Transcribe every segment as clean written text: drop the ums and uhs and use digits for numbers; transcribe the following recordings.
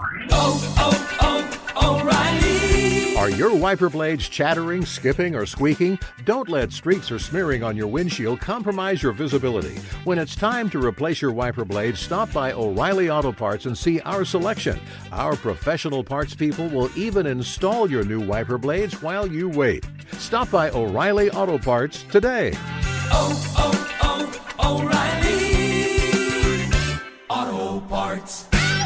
O'Reilly. Are your wiper blades chattering, skipping, or squeaking? Don't let streaks or smearing on your windshield compromise your visibility. When it's time to replace your wiper blades, stop by O'Reilly Auto Parts and see our selection. Our professional parts people will even install your new wiper blades while you wait. Stop by O'Reilly Auto Parts today. O'Reilly Auto Parts.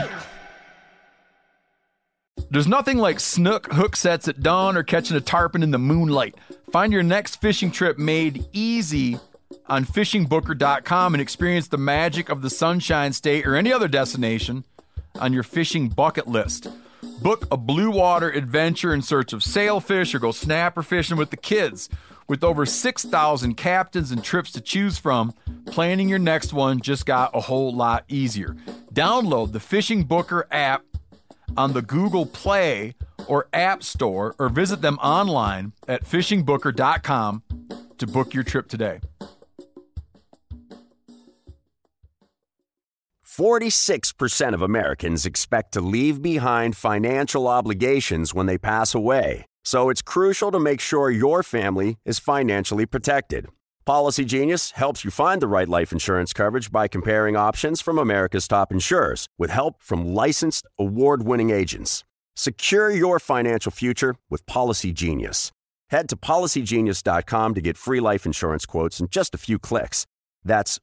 There's nothing like snook hook sets at dawn or catching a tarpon in the moonlight. Find your next fishing trip made easy on fishingbooker.com and experience the magic of the Sunshine State or any other destination on your fishing bucket list. Book a blue water adventure in search of sailfish or go snapper fishing with the kids. With over 6,000 captains and trips to choose from, planning your next one just got a whole lot easier. Download the Fishing Booker app on the Google Play or App Store, or visit them online at fishingbooker.com to book your trip today. 46% of Americans expect to leave behind financial obligations when they pass away. So it's crucial to make sure your family is financially protected. Policy Genius helps you find the right life insurance coverage by comparing options from America's top insurers with help from licensed, award-winning agents. Secure your financial future with Policy Genius. Head to PolicyGenius.com to get free life insurance quotes in just a few clicks. That's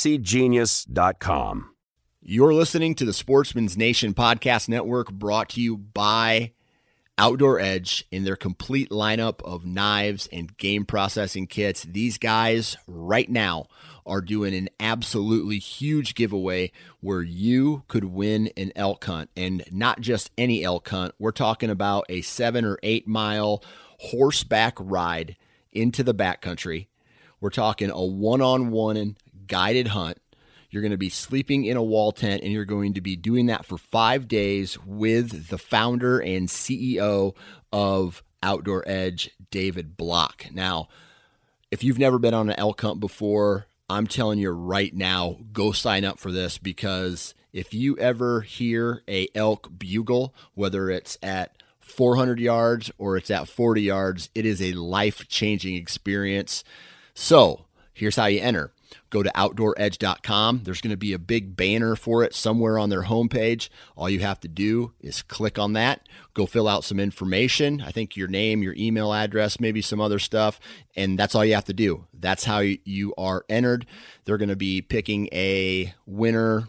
PolicyGenius.com. You're listening to the Sportsman's Nation Podcast Network, brought to you by Outdoor Edge in their complete lineup of knives and game processing kits. These guys right now are doing an absolutely huge giveaway where you could win an elk hunt, and not just any elk hunt. We're talking about a 7 or 8 mile horseback ride into the backcountry. We're talking a one-on-one guided hunt. You're going to be sleeping in a wall tent, and you're going to be doing that for 5 days with the founder and CEO of Outdoor Edge, David Block. Now, if you've never been on an elk hunt before, I'm telling you right now, go sign up for this, because if you ever hear a elk bugle, whether it's at 400 yards or it's at 40 yards, it is a life-changing experience. So here's how you enter. Go to OutdoorEdge.com. There's going to be a big banner for it somewhere on their homepage. All you have to do is click on that, go fill out some information. I think your name, your email address, maybe some other stuff, and that's all you have to do. That's how you are entered. They're going to be picking a winner,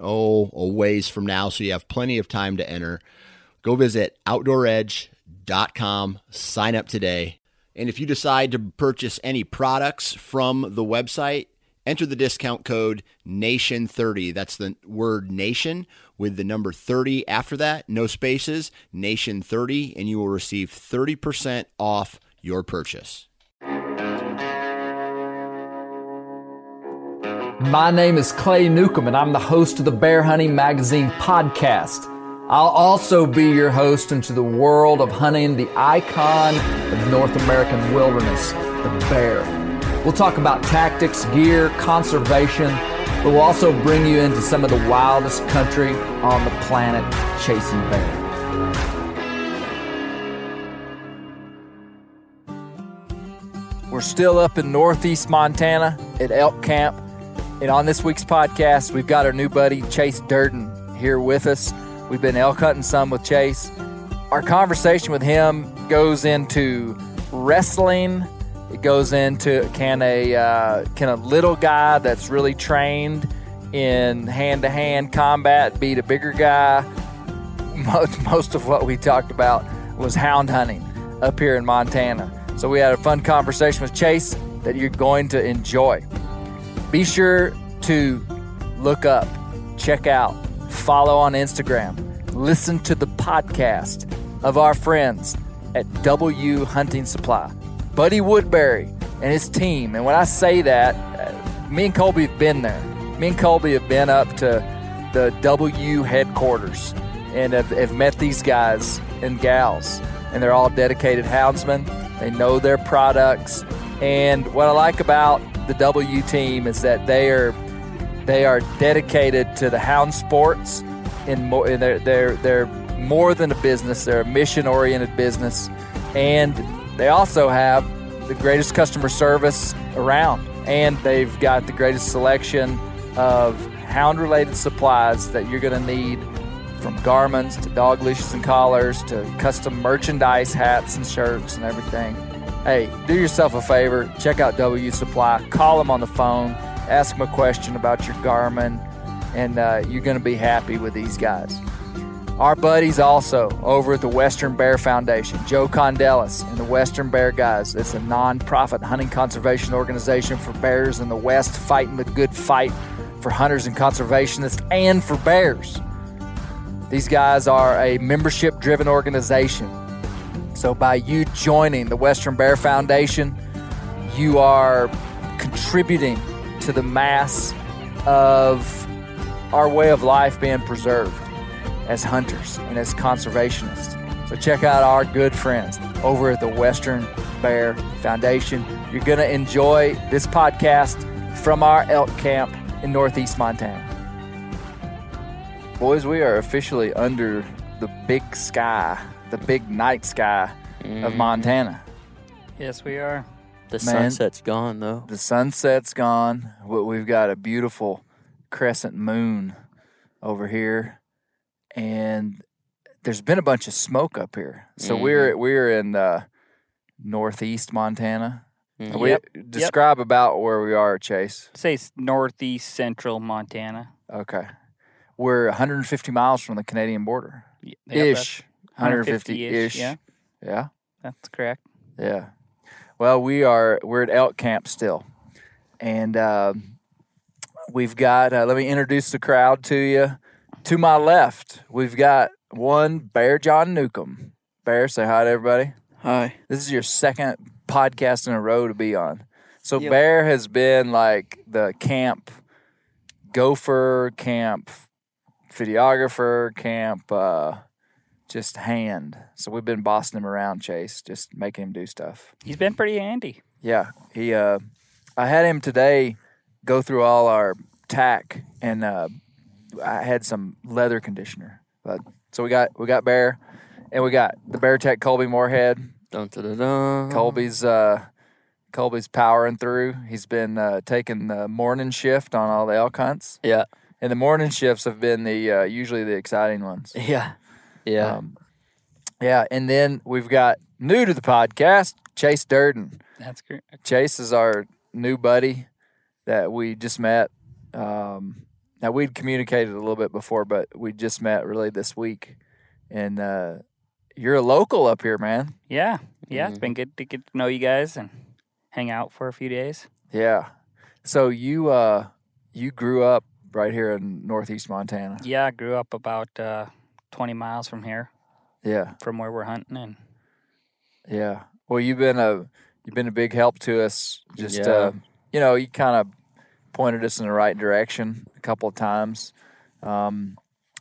a ways from now, so you have plenty of time to enter. Go visit OutdoorEdge.com, sign up today. And if you decide to purchase any products from the website, enter the discount code NATION30. That's the word nation with the number 30 after that, no spaces, NATION30, and you will receive 30% off your purchase. My name is Clay Newcomb, and I'm the host of the Bear Hunting Magazine podcast. I'll also be your host into the world of hunting the icon of North American wilderness, the bear. We'll talk about tactics, gear, conservation, but we'll also bring you into some of the wildest country on the planet, chasing bear. We're still up in northeast Montana at elk camp, and on this week's podcast, we've got our new buddy Chase Durden here with us. We've been elk hunting some with Chase. Our conversation with him goes into wrestling. It goes into can a little guy that's really trained in hand-to-hand combat beat a bigger guy. Most of what we talked about was hound hunting up here in Montana. So we had a fun conversation with Chase that you're going to enjoy. Be sure to look up, check out, follow on Instagram, listen to the podcast of our friends at W Hunting Supply. Buddy Woodbury and his team. And when I say that, me and Colby have been there. Me and Colby have been up to the W headquarters and have met these guys and gals. And they're all dedicated houndsmen. They know their products. And what I like about the W team is that they are dedicated to the hound sports they're more than a business. They're a mission-oriented business, and they also have the greatest customer service around, and they've got the greatest selection of hound-related supplies that you're going to need, from garments to dog leashes and collars to custom merchandise, hats and shirts and everything. Hey, do yourself a favor. Check out W Supply. Call them on the phone. Ask them a question about your Garmin, and you're going to be happy with these guys. Our buddies also over at the Western Bear Foundation, Joe Condelis and the Western Bear Guys. It's a nonprofit hunting conservation organization for bears in the West, fighting the good fight for hunters and conservationists and for bears. These guys are a membership-driven organization. So by you joining the Western Bear Foundation, you are contributing to the mass of our way of life being preserved as hunters and as conservationists. So check out our good friends over at the Western Bear Foundation. You're going to enjoy this podcast from our elk camp in Northeast Montana. Boys, we are officially under the big sky, the big night sky of Montana. Yes, we are. The sunset's gone, though. The sunset's gone. We've got a beautiful crescent moon over here, and there's been a bunch of smoke up here. So we're in northeast Montana. Describe about where we are, Chase. Say it's northeast central Montana. Okay. We're 150 miles from the Canadian border. Ish. 150-ish. Yeah. Yeah? That's correct. Yeah. Well, we're at elk camp still. And we've got, let me introduce the crowd to you. To my left, we've got one Bear John Newcomb. Bear, say hi to everybody. Hi. This is your second podcast in a row to be on. So Yep. Bear has been like the camp gopher, camp videographer, camp just hand. So we've been bossing him around, Chase, just making him do stuff. He's been pretty handy. Yeah, he. I had him today go through all our tack, and I had some leather conditioner. But so we got Bear, and we got the Bear Tech Colby Moorhead. Dun, dun, dun, dun. Colby's powering through. He's been taking the morning shift on all the elk hunts. Yeah. And the morning shifts have been the usually the exciting ones. Yeah. Yeah. Yeah, and then we've got new to the podcast, Chase Durden. That's great. Chase is our new buddy that we just met. Now, we'd communicated a little bit before, but we just met really this week. And you're a local up here, man. Yeah. It's been good to get to know you guys and hang out for a few days. Yeah. So you grew up right here in Northeast Montana. Yeah, I grew up about 20 miles from here, Yeah. from where we're hunting. And Yeah. Well, you've been a big help to us. Just Yeah. You kind of pointed us in the right direction a couple of times, and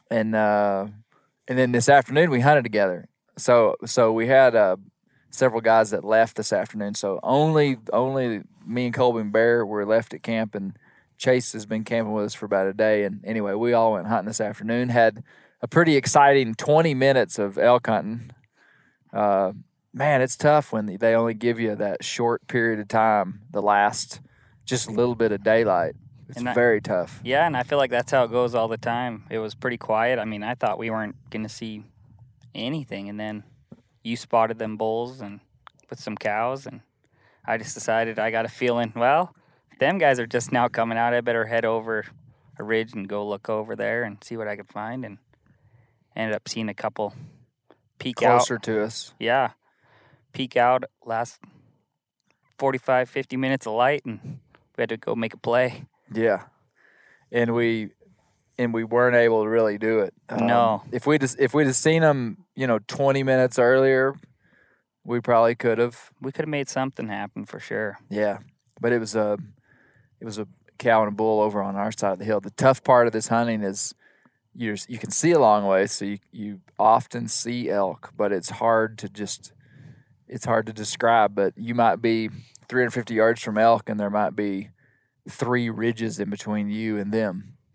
then this afternoon we hunted together. So we had several guys that left this afternoon. So only me and Colby and Bear were left at camp, and Chase has been camping with us for about a day. And anyway, we all went hunting this afternoon. Had a pretty exciting 20 minutes of elk hunting. Man, it's tough when they only give you that short period of time, the last just little bit of daylight. It's very tough. yeah, and I feel like that's how it goes all the time. It was pretty quiet. I mean, I thought we weren't going to see anything, and then you spotted them bulls and with some cows, and I just decided, I got a feeling, well, them guys are just now coming out. I better head over a ridge and go look over there and see what I could find, and ended up seeing a couple peek out. Closer to us. Yeah, peek out last 45, 50 minutes of light, and we had to go make a play. Yeah, and we weren't able to really do it. No. If we'd have seen them, 20 minutes earlier, we probably could have. We could have made something happen for sure. Yeah, but it was a cow and a bull over on our side of the hill. The tough part of this hunting is you can see a long way, so you often see elk, but it's hard to describe. But you might be 350 yards from elk, and there might be 3 ridges in between you and them.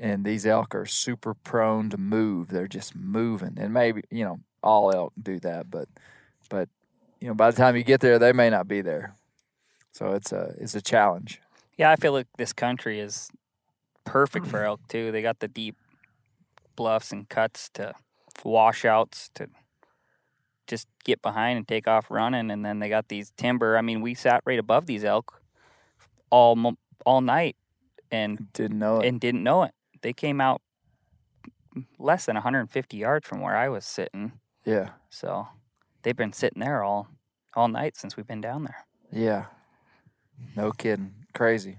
and these elk are super prone to move. They're just moving, and maybe all elk do that, but by the time you get there, they may not be there. So it's a challenge. Yeah, I feel like this country is perfect for elk too. They got the deep bluffs and cuts to washouts to just get behind and take off running, and then they got these timber. I mean, we sat right above these elk all night and didn't know it. They came out less than 150 yards from where I was sitting. Yeah. So they've been sitting there all night since we've been down there. Yeah. No kidding. Crazy.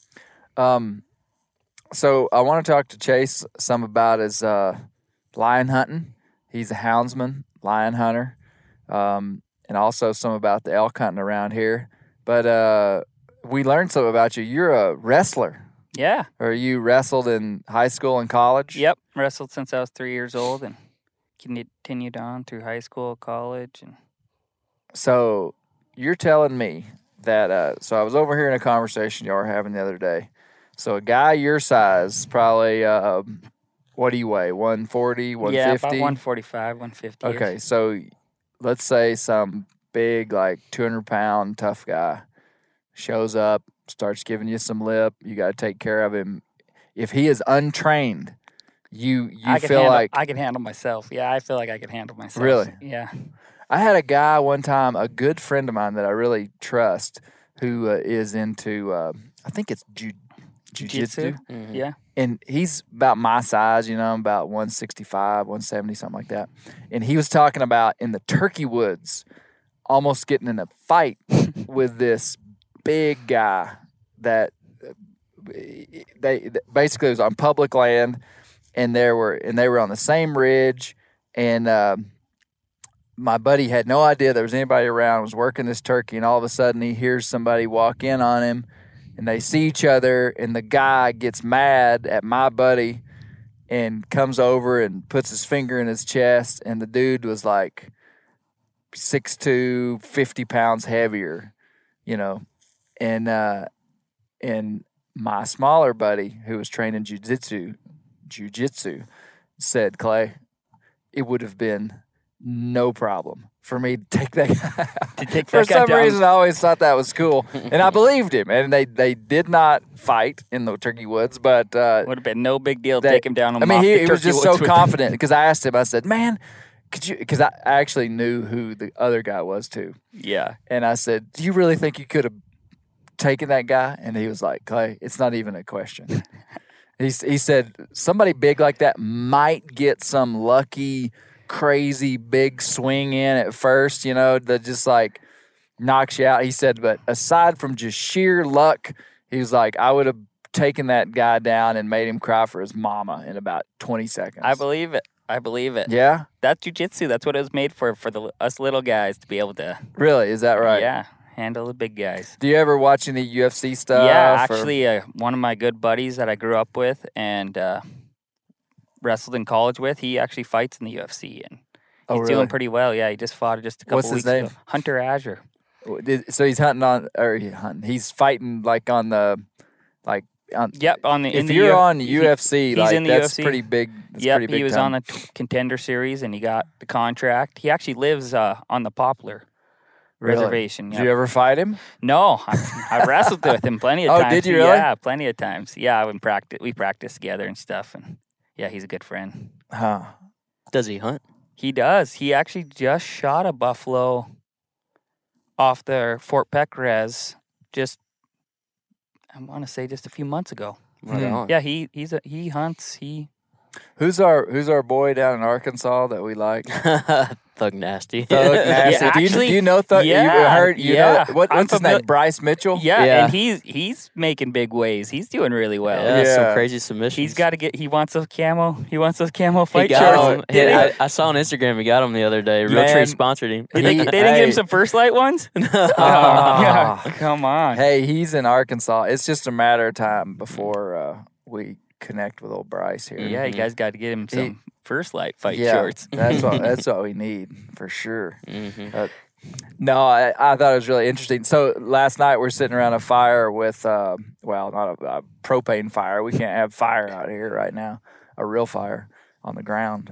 So I want to talk to Chase some about his lion hunting. He's a houndsman, lion hunter, and also some about the elk hunting around here. But we learned something about you. You're a wrestler. Yeah. Or you wrestled in high school and college? Yep. Wrestled since I was 3 years old and continued on through high school, college. And so you're telling me that, so I was overhearing a conversation y'all were having the other day. So a guy your size, probably, what do you weigh, 140, 150? Yeah, about 145, 150. Okay, so let's say some big, like 200-pound tough guy shows up, starts giving you some lip. You got to take care of him. If he is untrained, you feel like... I can handle myself. Yeah, I feel like I can handle myself. Really? Yeah. I had a guy one time, a good friend of mine that I really trust, who is into, I think it's jiu-jitsu. Mm-hmm. Yeah. And he's about my size, about 165, 170, something like that. And he was talking about in the turkey woods, almost getting in a fight with this big guy that they basically was on public land, and they were on the same ridge, and my buddy had no idea there was anybody around, was working this turkey, and all of a sudden he hears somebody walk in on him, and they see each other, and the guy gets mad at my buddy and comes over and puts his finger in his chest, and the dude was like 6'2", 50 pounds heavier, and my smaller buddy who was training jiu-jitsu said, Clay, it would have been no problem for me to take that guy out. For some reason, I always thought that was cool, and I believed him. And they did not fight in the turkey woods, but would have been no big deal to take him down. He was just so confident because I asked him. I said, "Man, could you?" Because I actually knew who the other guy was too. Yeah, and I said, "Do you really think you could have taken that guy?" And he was like, "Clay, it's not even a question." He said somebody big like that might get some lucky, crazy big swing in at first, that just like knocks you out. He said, but aside from just sheer luck, he was like, I would have taken that guy down and made him cry for his mama in about 20 seconds. I believe it. Yeah? That's jiu-jitsu. That's what it was made for us little guys to be able to... Really? Is that right? Yeah. Handle the big guys. Do you ever watch any UFC stuff? Yeah, actually, one of my good buddies that I grew up with and wrestled in college with, he actually fights in the UFC, and he's doing pretty well. Yeah, he just fought just a couple weeks ago. Hunter Azure. So he's he's fighting like on the, like on. Yep, on the. If you're on UFC, he's in the that's UFC. pretty big. Yep, he was on the Contender Series, and he got the contract. He actually lives on the Poplar Reservation. Yep. Did you ever fight him? No, I wrestled with him plenty of times. Oh, did you really? Yeah, plenty of times. Yeah, we practiced together and stuff, and yeah, he's a good friend. Huh. Does he hunt? He does. He actually just shot a buffalo off the Fort Peck res I want to say just a few months ago. Right on. Yeah, he hunts. Who's our boy down in Arkansas that we like? Thug Nasty. Thug Nasty. Yeah, do you know Thug? Yeah, you know what's his name? Bryce Mitchell. Yeah, and he's making big waves. He's doing really well. Yeah, some crazy submissions. He's got to get. He wants those camo. He wants those camo fight shorts. Did I saw on Instagram he got them the other day. Realtree sponsored him. They didn't get him some First Light ones. Yeah, come on. Hey, he's in Arkansas. It's just a matter of time before we connect with old Bryce here. Yeah, you guys got to get him some First Light fight shorts. that's what we need for sure. Mm-hmm. No, I thought it was really interesting. So last night we're sitting around a fire with, not a propane fire. We can't have fire out here right now, a real fire on the ground,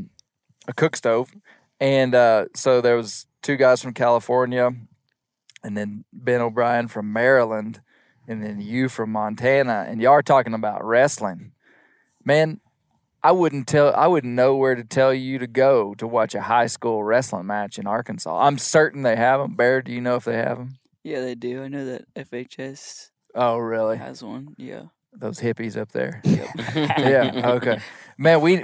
a cook stove. And so there was 2 guys from California, and then Ben O'Brien from Maryland, and then you from Montana. And y'all are talking about wrestling. Man, I wouldn't know where to tell you to go to watch a high school wrestling match in Arkansas. I'm certain they have them. Bear, do you know if they have them? Yeah, they do. I know that FHS Oh, really? has one. Yeah. Those hippies up there. Yep. Yeah. Okay. Man, we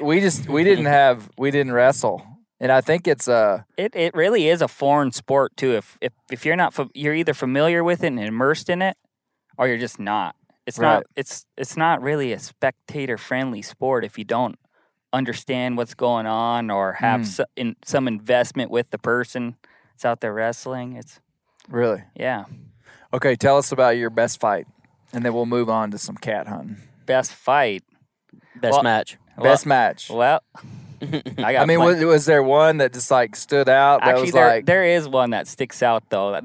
didn't wrestle, and I think it's It really is a foreign sport too. If you're not you're either familiar with it and immersed in it, or you're just not. It's Right. not. It's not really a spectator friendly sport if you don't understand what's going on or have some investment with the person that's out there wrestling. It's really yeah. okay. Tell us about your best fight, and then we'll move on to some cat hunting. Best fight. Best match. Best match. Well, I mean, was there one that just like stood out? That Actually, was there is one that sticks out though.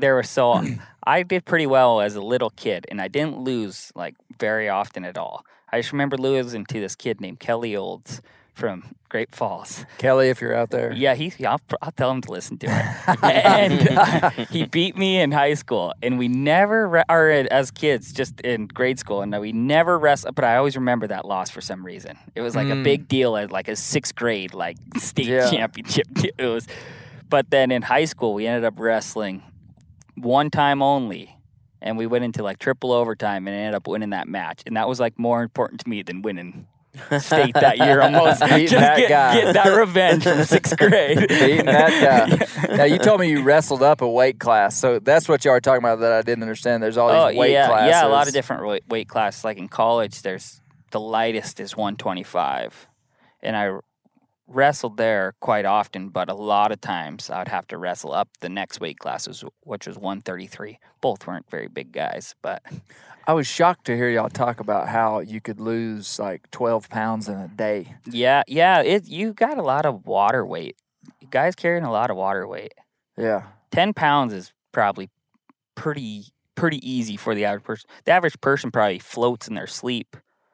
I did pretty well as a little kid, and I didn't lose like very often at all. I just remember losing to this kid named Kelly Olds from Great Falls. Kelly, if you're out there. Yeah, I'll tell him to listen to it. And he beat me in high school, and we never, or as kids, just in grade school, and we never wrestled. But I always remember that loss for some reason. It was like a big deal at like a 6th grade like state championship. It was, but then in high school we ended up wrestling one time only. And we went into like triple overtime and ended up winning that match. And that was like more important to me than winning state that year almost. Beating that guy. Getting that revenge from 6th grade. Beating that guy. Now, you told me you wrestled up a weight class. So that's what you are talking about that I didn't understand. There's all these weight classes. Yeah, a lot of different weight classes. Like in college, there's the lightest is 125. And I wrestled there quite often, but a lot of times I would have to wrestle up the next weight classes, which was 133. Both weren't very big guys, but I was shocked to hear y'all talk about how you could lose like 12 pounds in a day. yeah, you got a lot of water weight. Guys carrying a lot of water weight. Yeah. 10 pounds is probably pretty easy for the average person. The average person probably floats in their sleep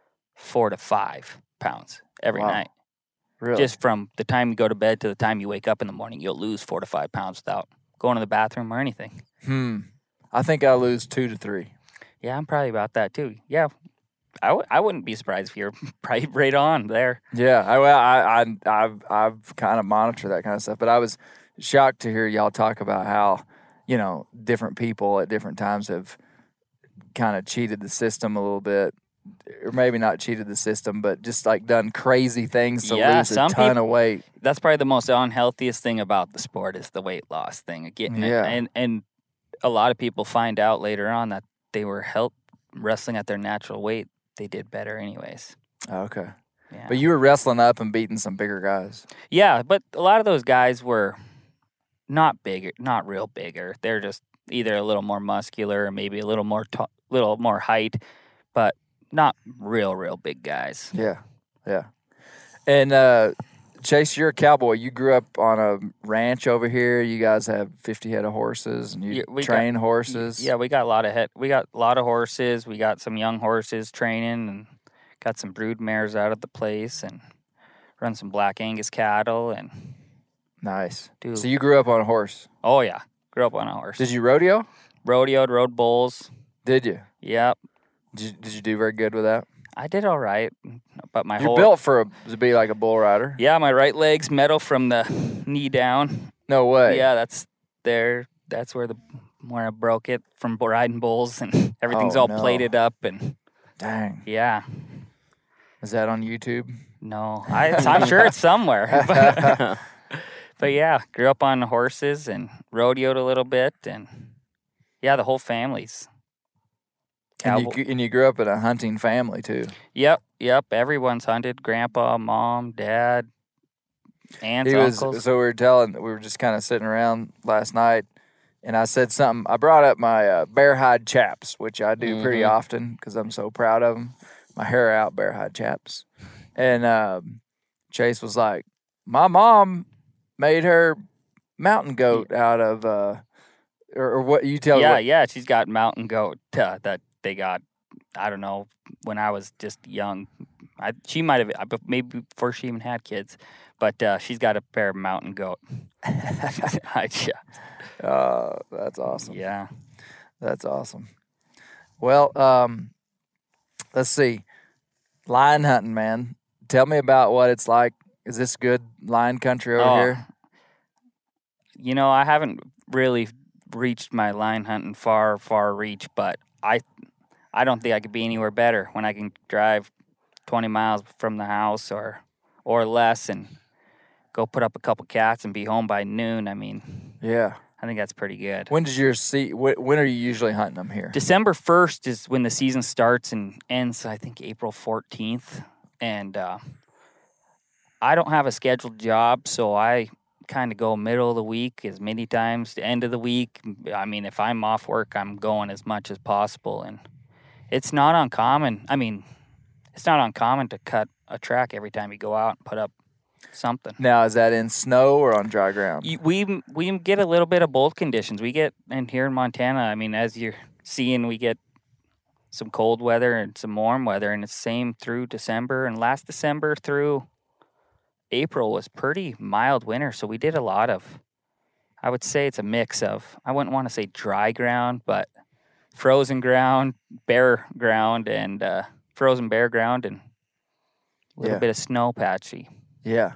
4 to 5 pounds every night. Really? Just from the time you go to bed to the time you wake up in the morning, you'll lose 4 to 5 pounds without going to the bathroom or anything. I think I'll lose 2 to 3. Yeah, I'm probably about that too. Yeah, I wouldn't be surprised if you're probably right on there. Yeah, I've kind of monitored that kind of stuff, but I was shocked to hear y'all talk about how, you know, different people at different times have kind of cheated the system a little bit, or maybe not cheated the system, but just like done crazy things to lose a ton of weight. That's probably the most unhealthiest thing about the sport is the weight loss thing. And a lot of people find out later on that they were wrestling at their natural weight. They did better anyways. Okay. Yeah. But you were wrestling up and beating some bigger guys. Yeah, but a lot of those guys were not bigger, not real bigger. They're just either a little more muscular or maybe a little more height, but not real big guys. Yeah. And Chase, you're a cowboy. You grew up on a ranch over here. You guys have 50 head of horses, and you train horses. Yeah, we got a lot of horses. We got some young horses training, and got some brood mares out of the place, and run some Black Angus cattle. And nice. So you grew up on a horse? Oh yeah, grew up on a horse. Did you rodeo? Rodeoed, rode bulls. Did you? Yep. Did you do very good with that? I did all right, but You're built to be like a bull rider. Yeah, my right leg's metal from the knee down. No way. Yeah, that's where I broke it from riding bulls, and everything's all plated up. And dang. Yeah. Is that on YouTube? No, I'm sure it's somewhere. But yeah, grew up on horses and rodeoed a little bit, and yeah, the whole family's. And you grew up in a hunting family, too. Yep. Everyone's hunted. Grandpa, mom, dad, aunts, uncles. So we were just kind of sitting around last night, and I said something. I brought up my bear hide chaps, which I do pretty often because I'm so proud of them. My hair out bear hide chaps. And Chase was like, my mom made her mountain goat out of, or what you tell? Yeah. She's got mountain goat that they got. I don't know, when I was just young. She might have, maybe before she even had kids, but she's got a pair of mountain goat. That's awesome. Yeah. That's awesome. Well, let's see. Lion hunting, man. Tell me about what it's like. Is this good lion country over here? You know, I haven't really reached my lion hunting far reach, but I don't think I could be anywhere better when I can drive 20 miles from the house or less and go put up a couple cats and be home by noon. I mean, yeah, I think that's pretty good. When does when are you usually hunting them here? December 1st is when the season starts and ends, I think, April 14th. And I don't have a scheduled job, so I kind of go middle of the week as many times, the end of the week. I mean, if I'm off work, I'm going as much as possible. And it's not uncommon. I mean, it's not uncommon to cut a track every time you go out and put up something. Now, is that in snow or on dry ground? We get a little bit of both conditions. We get, and here in Montana, I mean, as you're seeing, we get some cold weather and some warm weather, and it's the same through December. And last December through April was pretty mild winter, so we did a lot of, I would say it's a mix of, I wouldn't want to say dry ground, but frozen ground, bare ground, and frozen bare ground, and a little bit of snow patchy. Yeah.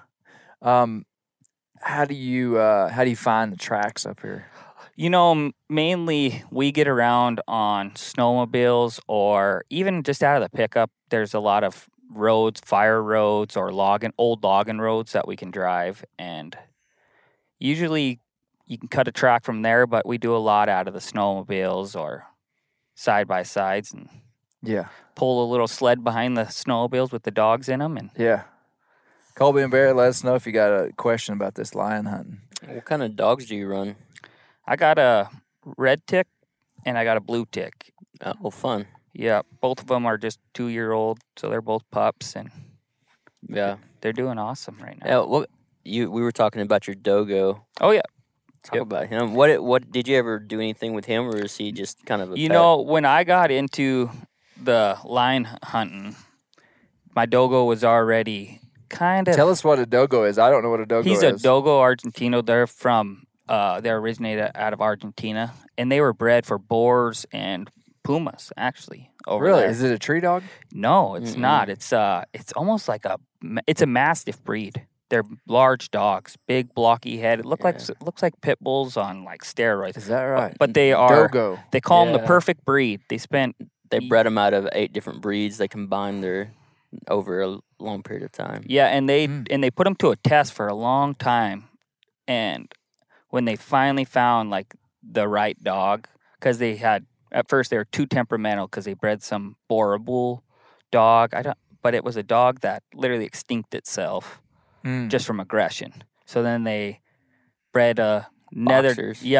How do you find the tracks up here? You know, mainly we get around on snowmobiles or even just out of the pickup. There's a lot of roads, fire roads, or old logging roads that we can drive, and usually you can cut a track from there, but we do a lot out of the snowmobiles or side-by-sides and pull a little sled behind the snowmobiles with the dogs in them. And Colby and Barrett, let us know if you got a question about this lion hunting. What kind of dogs do you run? I got a red tick and I got a blue tick. Oh, fun. Yeah, both of them are just 2-year-old, so they're both pups, and they're doing awesome right now. Yeah, we were talking about your dogo. Oh yeah, Talk about him. What did you ever do anything with him, or is he just kind of a pet? know, when I got into the lion hunting, my dogo was already kind of. Tell us what a dogo is. I don't know what a dogo is. He's a dogo argentino. They're from. They originated out of Argentina, and they were bred for boars and pumas. Actually, over there. Is it a tree dog? No, it's not. It's almost like it's a mastiff breed. They're large dogs, big blocky head. It looks like pit bulls on like steroids. Is that right? But they are dogo. They call them the perfect breed. They bred them out of 8 different breeds. They combined their over a long period of time. Yeah, and they put them to a test for a long time, and when they finally found like the right dog, because at first they were too temperamental because they bred some Boerboel dog. But it was a dog that literally extinct itself. Just from aggression. So then they bred another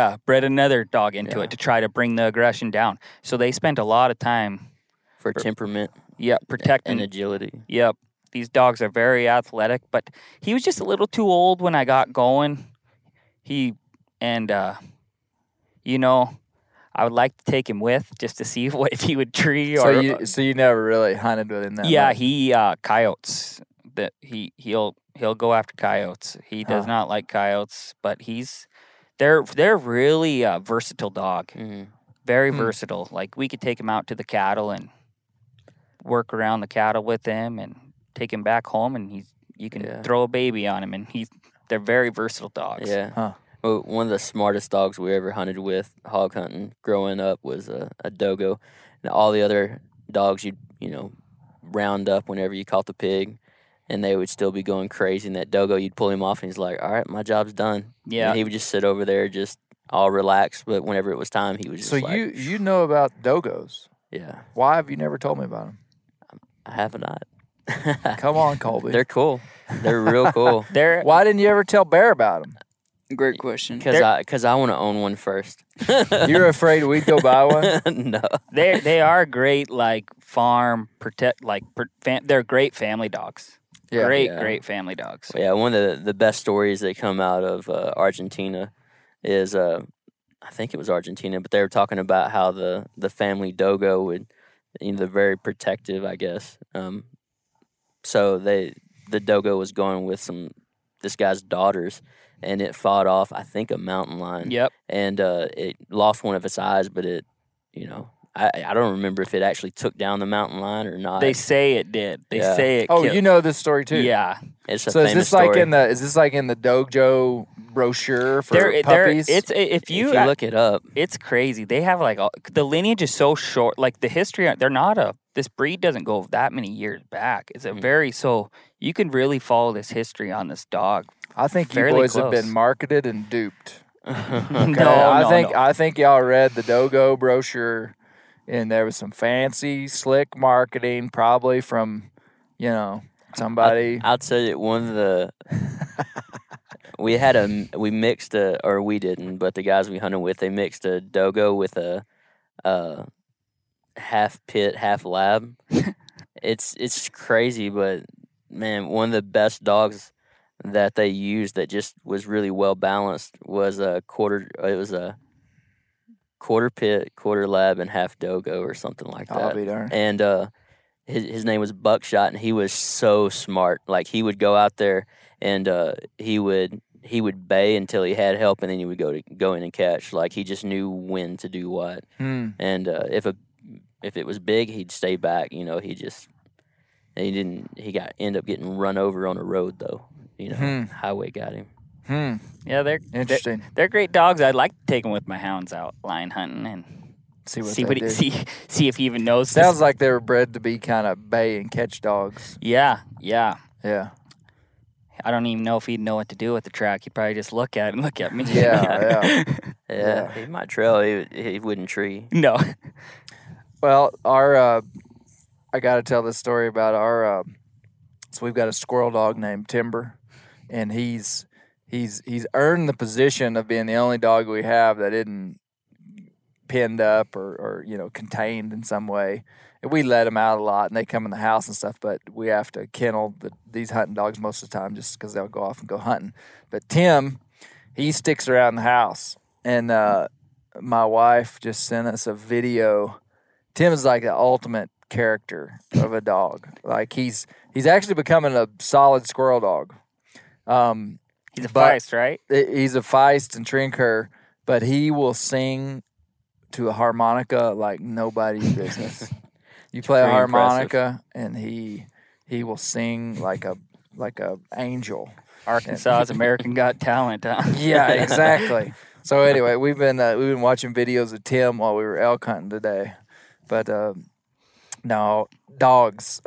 dog into it to try to bring the aggression down. So they spent a lot of time for temperament. Yeah, protecting and agility. Yep. These dogs are very athletic, but he was just a little too old when I got going. I would like to take him with just to see what he would tree. So you never really hunted with him that much? He coyotes. That he'll go after coyotes. He does not like coyotes, but they're really a versatile dog. Very versatile. Like we could take him out to the cattle and work around the cattle with him and take him back home, and you can throw a baby on him, and they're very versatile dogs. Yeah. Huh. Well, one of the smartest dogs we ever hunted with hog hunting growing up was a dogo, and all the other dogs you'd round up whenever you caught the pig. And they would still be going crazy. And that dogo, you'd pull him off, and he's like, all right, my job's done. Yeah. And he would just sit over there just all relaxed. But whenever it was time, he was just So you know about dogos. Yeah. Why have you never told me about them? I have not. Come on, Colby. They're cool. They're real cool. Why didn't you ever tell Bear about them? Great question. Because I want to own one first. You're afraid we'd go buy one? No. They are great, like farm they're great family dogs. Yeah. Great family dogs. Yeah, one of the best stories that come out of Argentina is I think it was Argentina, but they were talking about how the family dogo would, they're very protective, I guess. So the dogo was going with this guy's daughters, and it fought off, I think, a mountain lion. Yep. And it lost one of its eyes, but it, I don't remember if it actually took down the mountain lion or not. They say it did. They say it. Oh, killed. you know this story too. Yeah. It's a So is famous this like story. is this like in the dojo brochure for puppies? It's if you look it up, it's crazy. They have like the lineage is so short. Like the history, this breed doesn't go that many years back. It's a very so you can really follow this history on this dog. I think you fairly boys have close. been marketed and duped. No, I think y'all read the Dogo brochure, and there was some fancy, slick marketing, probably from, somebody. I'll tell you one of the. we mixed or we didn't, but the guys we hunted with, they mixed a dogo with a half pit, half lab. It's crazy, but man, one of the best dogs that they used that just was really well balanced was a quarter. It was a quarter pit, quarter lab, and half dogo or something like that. I'll be darned. And his name was Buckshot, and he was so smart. Like he would go out there and he would bay until he had help, and then he would go in and catch. Like he just knew when to do what. And if it was big, he'd stay back. He ended up getting run over on a road though. Highway got him. Yeah, they're Interesting. They're great dogs. I'd like to take them with my hounds out lion hunting and See what see they what do. he, see if he even knows. Sounds like they were bred to be kind of bay and catch dogs. Yeah. Yeah. I don't even know if he'd know what to do with the track. He'd probably just look at it and look at me. Yeah. Yeah, he might trail. He wouldn't tree. No. Well, our I got to tell this story about our. So we've got a squirrel dog named Timber, and he's earned the position of being the only dog we have that isn't pinned up or contained in some way. And we let them out a lot, and they come in the house and stuff, but we have to kennel these hunting dogs most of the time just because they'll go off and go hunting. But Tim, he sticks around the house, and my wife just sent us a video. Tim is like the ultimate character of a dog. Like he's actually becoming a solid squirrel dog. He's a feist, right? He's a feist and trinker, but he will sing to a harmonica like nobody's business. You play a pretty harmonica, and he will sing like a angel. Arkansas's American Got Talent, huh? Yeah, exactly. So anyway, we've been watching videos of Tim while we were elk hunting today, but no dogs.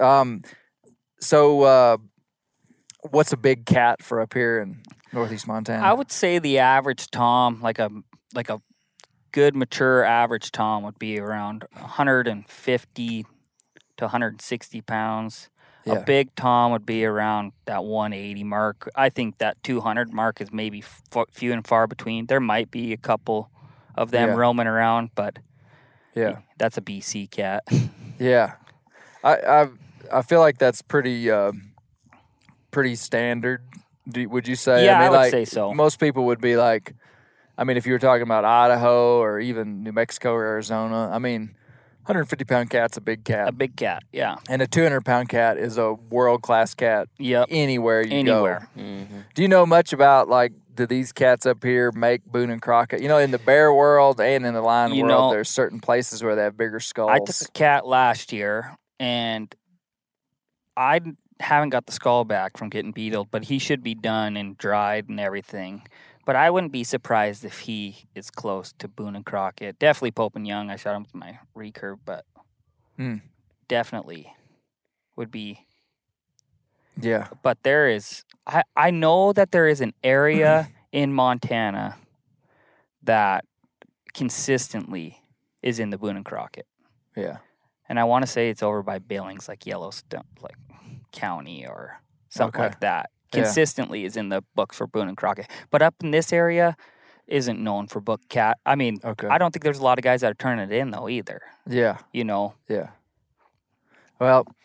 So what's a big cat for up here in Northeast Montana? I would say the average tom, like a good mature average tom, would be around 150 to 160 pounds. Yeah. A big tom would be around that 180 mark. I think that 200 mark is maybe few and far between. There might be a couple of them roaming around, but that's a BC cat. Yeah, I feel like that's pretty standard. Would you say? Yeah, I would like, say so. Most people would be like, if you were talking about Idaho or even New Mexico or Arizona, 150-pound cat's a big cat. A big cat, yeah. And a 200-pound cat is a world-class cat. Yep. Anywhere you go. Mm-hmm. Do you know much about do these cats up here make Boone and Crockett? In the bear world and in the lion world, there's certain places where they have bigger skulls. I took a cat last year, and I haven't got the skull back from getting beetled, but he should be done and dried and everything. But I wouldn't be surprised if he is close to Boone and Crockett. Definitely Pope and Young. I shot him with my recurve, but definitely would be. Yeah. But there is, I know that there is an area in Montana that consistently is in the Boone and Crockett. Yeah. And I want to say it's over by Billings, like Yellowstone, like County or something like that. Consistently is in the books for Boone and Crockett. But up in this area isn't known for book cat. I don't think there's a lot of guys that are turning it in though either. Yeah. Yeah. Well,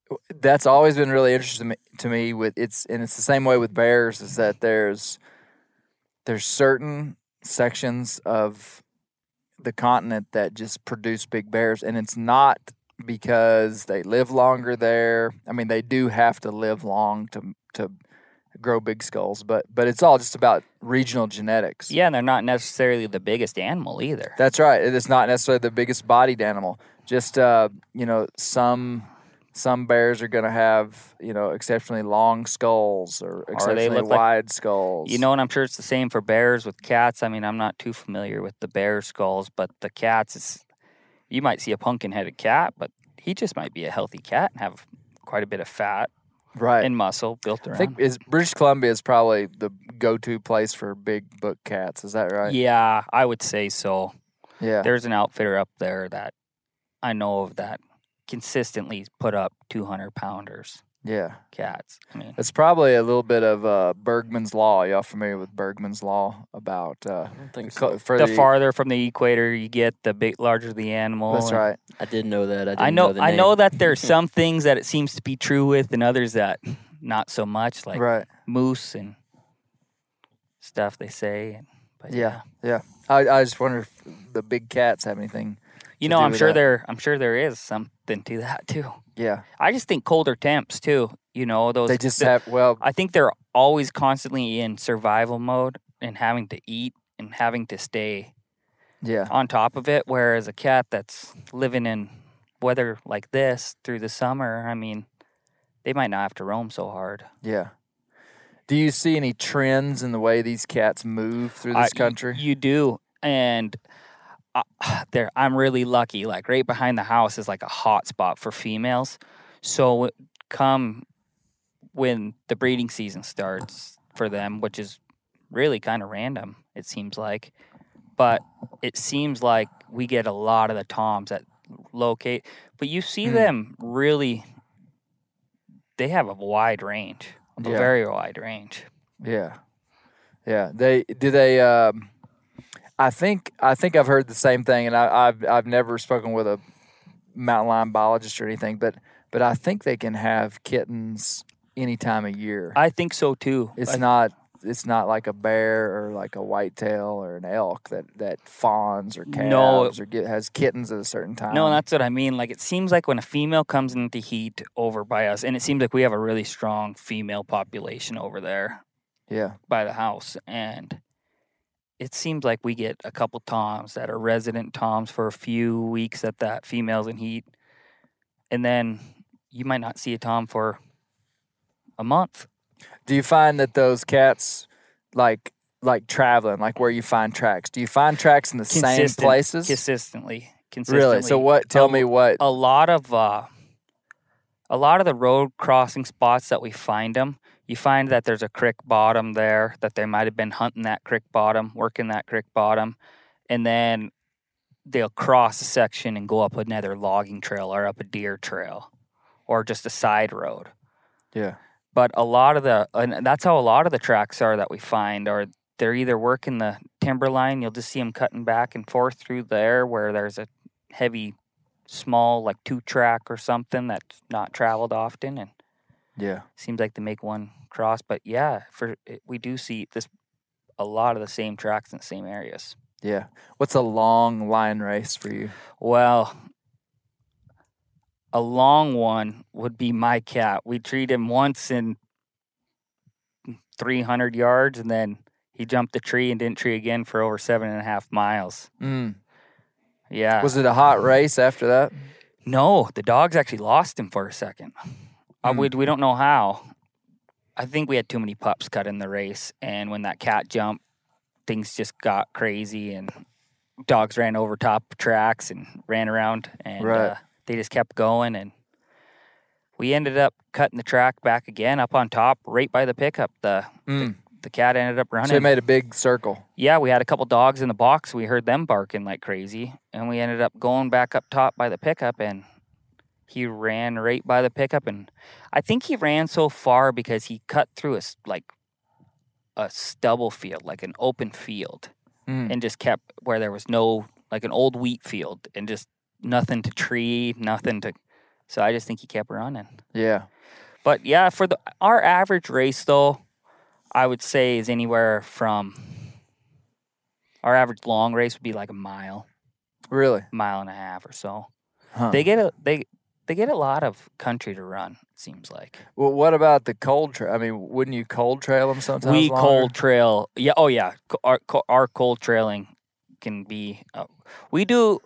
That's always been really interesting to me. It's the same way with bears. Is that there's certain sections of the continent that just produce big bears, and it's not because they live longer there. I mean, they do have to live long to grow big skulls, but it's all just about regional genetics. Yeah, and they're not necessarily the biggest animal either. That's right. It is not necessarily the biggest bodied animal. Just some bears are going to have exceptionally long skulls or exceptionally wide skulls. And I'm sure it's the same for bears with cats. I mean, I'm not too familiar with the bear skulls, but the cats, you might see a pumpkin-headed cat, but he just might be a healthy cat and have quite a bit of fat. Right. And muscle built around. I think British Columbia is probably the go-to place for big book cats. Is that right? Yeah, I would say so. Yeah. There's an outfitter up there that I know of that consistently put up 200-pounders. Yeah. Cats. I mean, it's probably a little bit of Bergman's Law. Y'all familiar with Bergman's Law about I don't think so. the farther from the equator you get, the larger the animal. That's right. I didn't know that. I know that there's some things that it seems to be true with, and others that not so much, like moose and stuff they say. But yeah. I just wonder if the big cats have anything. I'm sure there is something to that too. Yeah. I just think colder temps too. Those they just I think they're always constantly in survival mode and having to eat and having to stay on top of it. Whereas a cat that's living in weather like this through the summer, I mean, they might not have to roam so hard. Yeah. Do you see any trends in the way these cats move through this country? You do. And I'm really lucky. Like right behind the house is like a hot spot for females. So when the breeding season starts for them, which is really kind of random, it seems like. But it seems like we get a lot of the toms that locate. But you see them really, they have a wide range, a very wide range. Yeah. Yeah. I think I've heard the same thing, and I've never spoken with a mountain lion biologist or anything, but I think they can have kittens any time of year. I think so too. It's not like a bear or like a whitetail or an elk that fawns or calves or has kittens at a certain time. No, that's what I mean. Like it seems like when a female comes into heat over by us, and it seems like we have a really strong female population over there. Yeah. By the house, and it seems like we get a couple toms that are resident toms for a few weeks at that female's in heat. And then you might not see a tom for a month. Do you find that those cats, like traveling, like where you find tracks, do you find tracks in the same places? Consistently. Really? So tell me what. A lot of the road crossing spots that we find them, you find that there's a creek bottom there, that they might have been hunting that creek bottom, working that creek bottom, and then they'll cross a section and go up another logging trail or up a deer trail or just a side road. Yeah. But and that's how a lot of the tracks are that we find, or they're either working the timberline, you'll just see them cutting back and forth through there where there's a heavy, small, like 2-track or something that's not traveled often, and seems like they make one cross. But we do see a lot of the same tracks in the same areas. Yeah. What's a long lion race for you? Well, a long one would be my cat. We treat him once in 300 yards, and then he jumped the tree and didn't tree again for over 7.5 miles. Yeah. Was it a hot race after that? No, the dogs actually lost him for a second. We don't know how. I think we had too many pups cut in the race, and when that cat jumped, things just got crazy, and dogs ran over top tracks and ran around, and they just kept going, and we ended up cutting the track back again up on top, right by the pickup. The cat ended up running. So it made a big circle. Yeah, we had a couple dogs in the box. We heard them barking like crazy, and we ended up going back up top by the pickup, and he ran right by the pickup, and I think he ran so far because he cut through a stubble field, like an open field, and just kept where there was no, like an old wheat field, and just nothing to tree, nothing to So I just think he kept running. Yeah. But yeah, for our average race though, I would say is anywhere from our average long race would be like a mile, Really? mile and a half or so. Huh. They get a lot of country to run. It seems like Well, what about the cold trail? I mean, wouldn't you cold trail them sometimes? we longer? cold trail. Yeah. Oh yeah. Our cold trailing can be. We do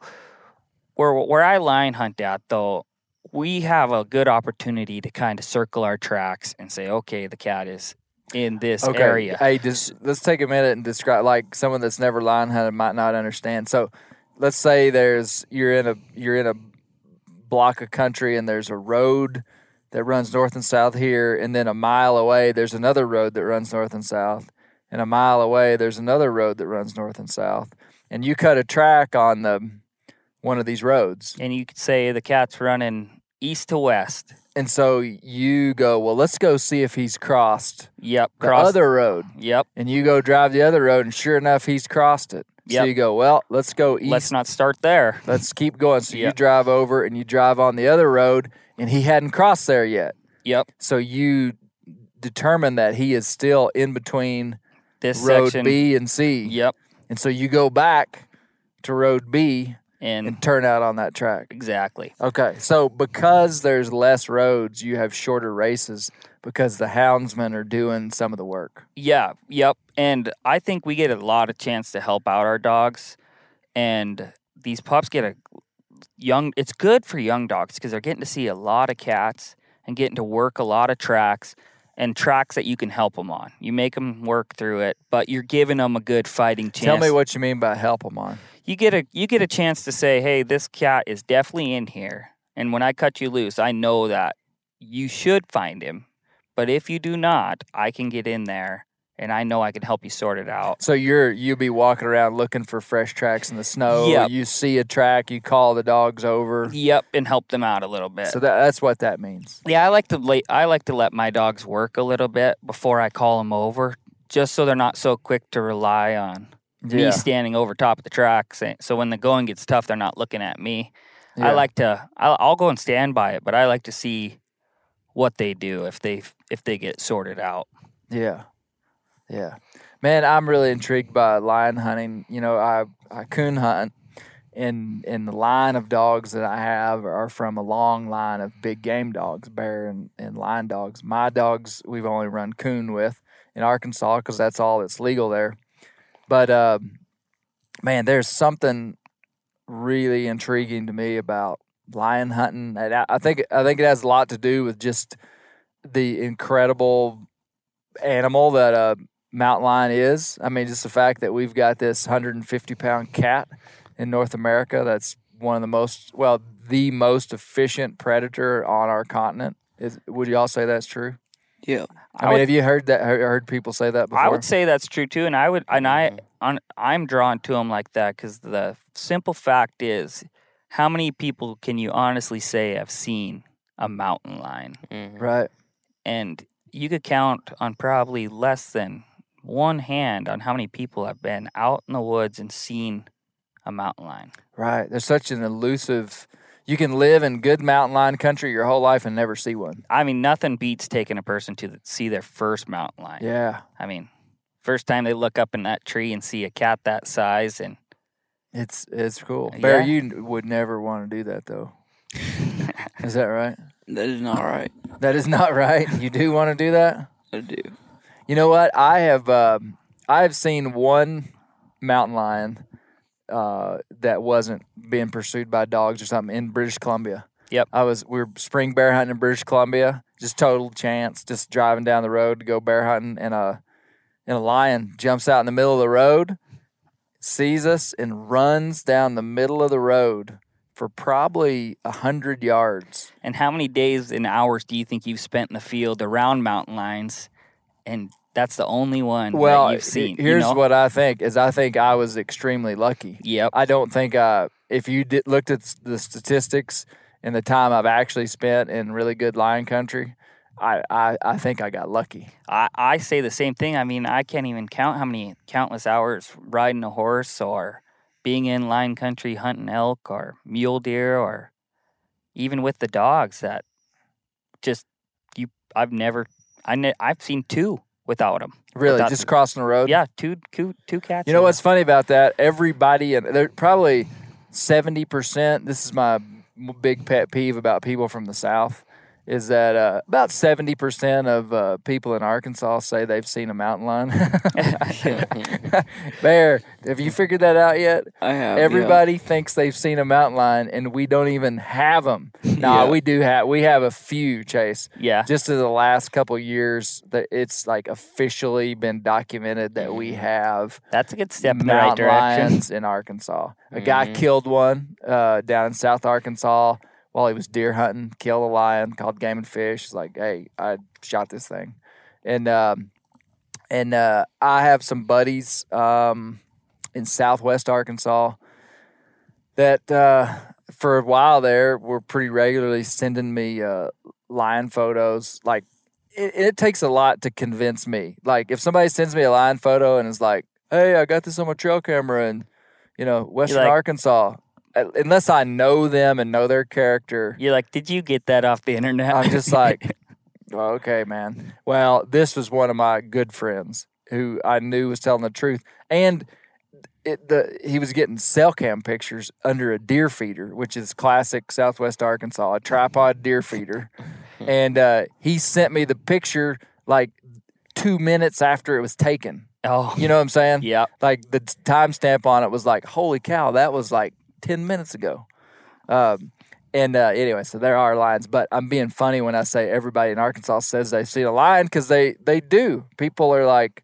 where I line hunt at though. We have a good opportunity to kind of circle our tracks and say, okay, the cat is in this area. Hey, let's take a minute and describe, like someone that's never line hunted might not understand. So, let's say you're in a block of country and there's a road that runs north and south here, and then a mile away there's another road that runs north and south, and a mile away there's another road that runs north and south, and you cut a track on one of these roads. And you could say the cat's running east to west. And so you go, well, let's go see if he's crossed Yep. the other road. Yep. And you go drive the other road, and sure enough, he's crossed it. So Yep. you go, well, let's go east. Let's not start there. Let's keep going. So you Yep. drive over, and you drive on the other road, and he hadn't crossed there yet. Yep. So you determine that he is still in between This road section. B and C. Yep. And so you go back to road B And and turn out on that track. exactly. Okay, so because there's less roads, you have shorter races because the houndsmen are doing some of the work. Yeah. Yep. And I think we get a lot of chance to help out our dogs. And these pups get it's good for young dogs because they're getting to see a lot of cats and getting to work a lot of tracks and tracks that you can help them on. You make them work through it, but you're giving them a good fighting chance. Tell me what you mean by help them on. You get a chance to say, hey, this cat is definitely in here. And when I cut you loose, I know that you should find him. But if you do not, I can get in there and I know I can help you sort it out. So you'll be walking around looking for fresh tracks in the snow. Yep. You see a track, you call the dogs over. Yep, and help them out a little bit. So that's what that means. Yeah, I like to let my dogs work a little bit before I call them over, just so they're not so quick to rely on me standing over top of the track. So when the going gets tough, they're not looking at me. Yeah. I'll go and stand by it, but I like to see what they do if they get sorted out. Yeah. Yeah. Man, I'm really intrigued by lion hunting. You know, I coon hunt, and the line of dogs that I have are from a long line of big game dogs, bear and lion dogs. My dogs, we've only run coon with in Arkansas because that's all that's legal there. But, man, there's something really intriguing to me about lion hunting. And I think it has a lot to do with just the incredible animal that a mountain lion is. I mean, just the fact that we've got this 150-pound cat in North America that's one of the most efficient predator on our continent. Would you all say that's true? Yeah. I mean, have you heard that? Heard people say that before? I would say that's true too, and I'm drawn to them like that because the simple fact is, how many people can you honestly say have seen a mountain lion? Right. And you could count on probably less than one hand on how many people have been out in the woods and seen a mountain lion. Right. There's such an elusive. You can live in good mountain lion country your whole life and never see one. I mean, nothing beats taking a person to see their first mountain lion. Yeah. I mean, first time they look up in that tree and see a cat that size, and it's cool. Bear, Yeah. you would never want to do that though. Is that right? That is not right. That is not right. You do want to do that? I do. You know what? I have seen one mountain lion that wasn't being pursued by dogs or something in British Columbia. Yep. We were spring bear hunting in British Columbia, just total chance, just driving down the road to go bear hunting, and a lion jumps out in the middle of the road, sees us, and runs down the middle of the road for probably 100 yards. And how many days and hours do you think you've spent in the field around mountain lions? And that's the only one that you've seen. Here's what I think is I think I was extremely lucky. Yep. I don't think if you looked at the statistics and the time I've actually spent in really good lion country, I think I got lucky. I say the same thing. I mean, I can't even count how many countless hours riding a horse or being in lion country hunting elk or mule deer or even with the dogs, that just I've seen 2 without them. Really, just crossing the road? Yeah, two cats. You know what's funny about that? Everybody, and they're probably 70%. This is my big pet peeve about people from the South, is that about 70% of people in Arkansas say they've seen a mountain lion. Bear, have you figured that out yet? I have. Everybody thinks they've seen a mountain lion, and we don't even have them. No, we do have. We have a few, Chase. Yeah. Just in the last couple of years, that it's like officially been documented that we have. That's a good step in the right mountain direction. lions in Arkansas. A guy killed one down in South Arkansas while he was deer hunting. Killed a lion, called Game and Fish. He's like, hey, I shot this thing, and I have some buddies in Southwest Arkansas that for a while there were pretty regularly sending me lion photos. Like it takes a lot to convince me. Like if somebody sends me a lion photo and is like, hey, I got this on my trail camera in Western Arkansas. Unless I know them and know their character. You're like, did you get that off the internet? I'm just like, oh, okay, man. Well, this was one of my good friends who I knew was telling the truth. And he was getting cell cam pictures under a deer feeder, which is classic Southwest Arkansas, a tripod deer feeder. And he sent me the picture like 2 minutes after it was taken. Oh. You know what I'm saying? Yeah. Like the timestamp on it was like, holy cow, that was like 10 minutes ago. Anyway, so there are lions, but I'm being funny when I say everybody in Arkansas says they've seen a lion, because they do. People are like,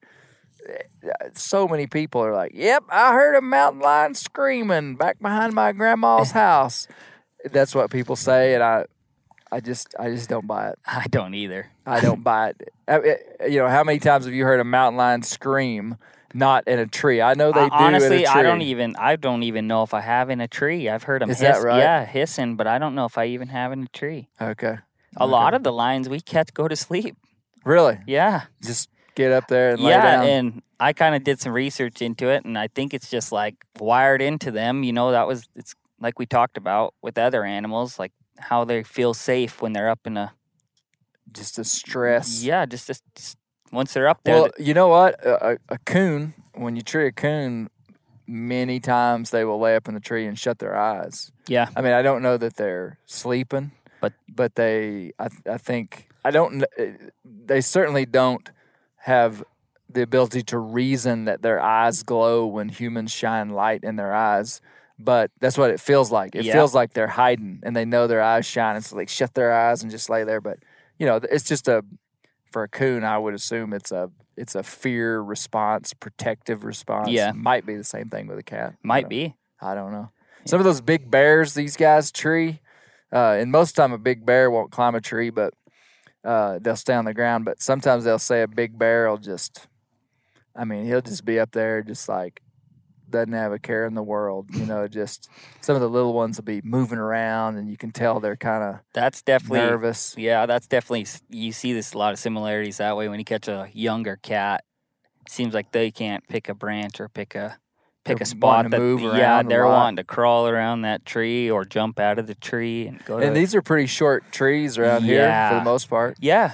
so many people are like, yep, I heard a mountain lion screaming back behind my grandma's house. That's what people say, and I just don't buy it. I don't either. I don't buy it. How many times have you heard a mountain lion scream? Not in a tree. I know they do. Honestly, in a tree. I don't even know if I have in a tree. I've heard them Is hiss. that right? Yeah, hissing, but I don't know if I even have in a tree. Okay. A lot of the lions we catch go to sleep. Really? Yeah. Just get up there and lay down. Yeah, and I kind of did some research into it, and I think it's just like wired into them. It's like we talked about with other animals, like how they feel safe when they're up in a just a stress. Yeah, just once they're up there. Well, you know what? A coon, when you tree a coon, many times they will lay up in the tree and shut their eyes. Yeah. I mean, I don't know that they're sleeping, but they, I think, they certainly don't have the ability to reason that their eyes glow when humans shine light in their eyes. But that's what it feels like. It feels like they're hiding and they know their eyes shine. So they shut their eyes and just lay there. But, it's just for a coon, I would assume it's a fear response, protective response. Yeah. Might be the same thing with a cat. Might be. I don't know. Some of those big bears these guys tree, and most of the time a big bear won't climb a tree, but they'll stay on the ground. But sometimes they'll say a big bear will he'll just be up there just like doesn't have a care in the world. Just some of the little ones will be moving around and you can tell they're kind of that's definitely nervous. Yeah, that's definitely, you see this a lot of similarities that way when you catch a younger cat. It seems like they can't pick a branch or pick a spot to move around. Yeah, they're wanting to crawl around that tree or jump out of the tree and go. And these are pretty short trees around here for the most part. Yeah,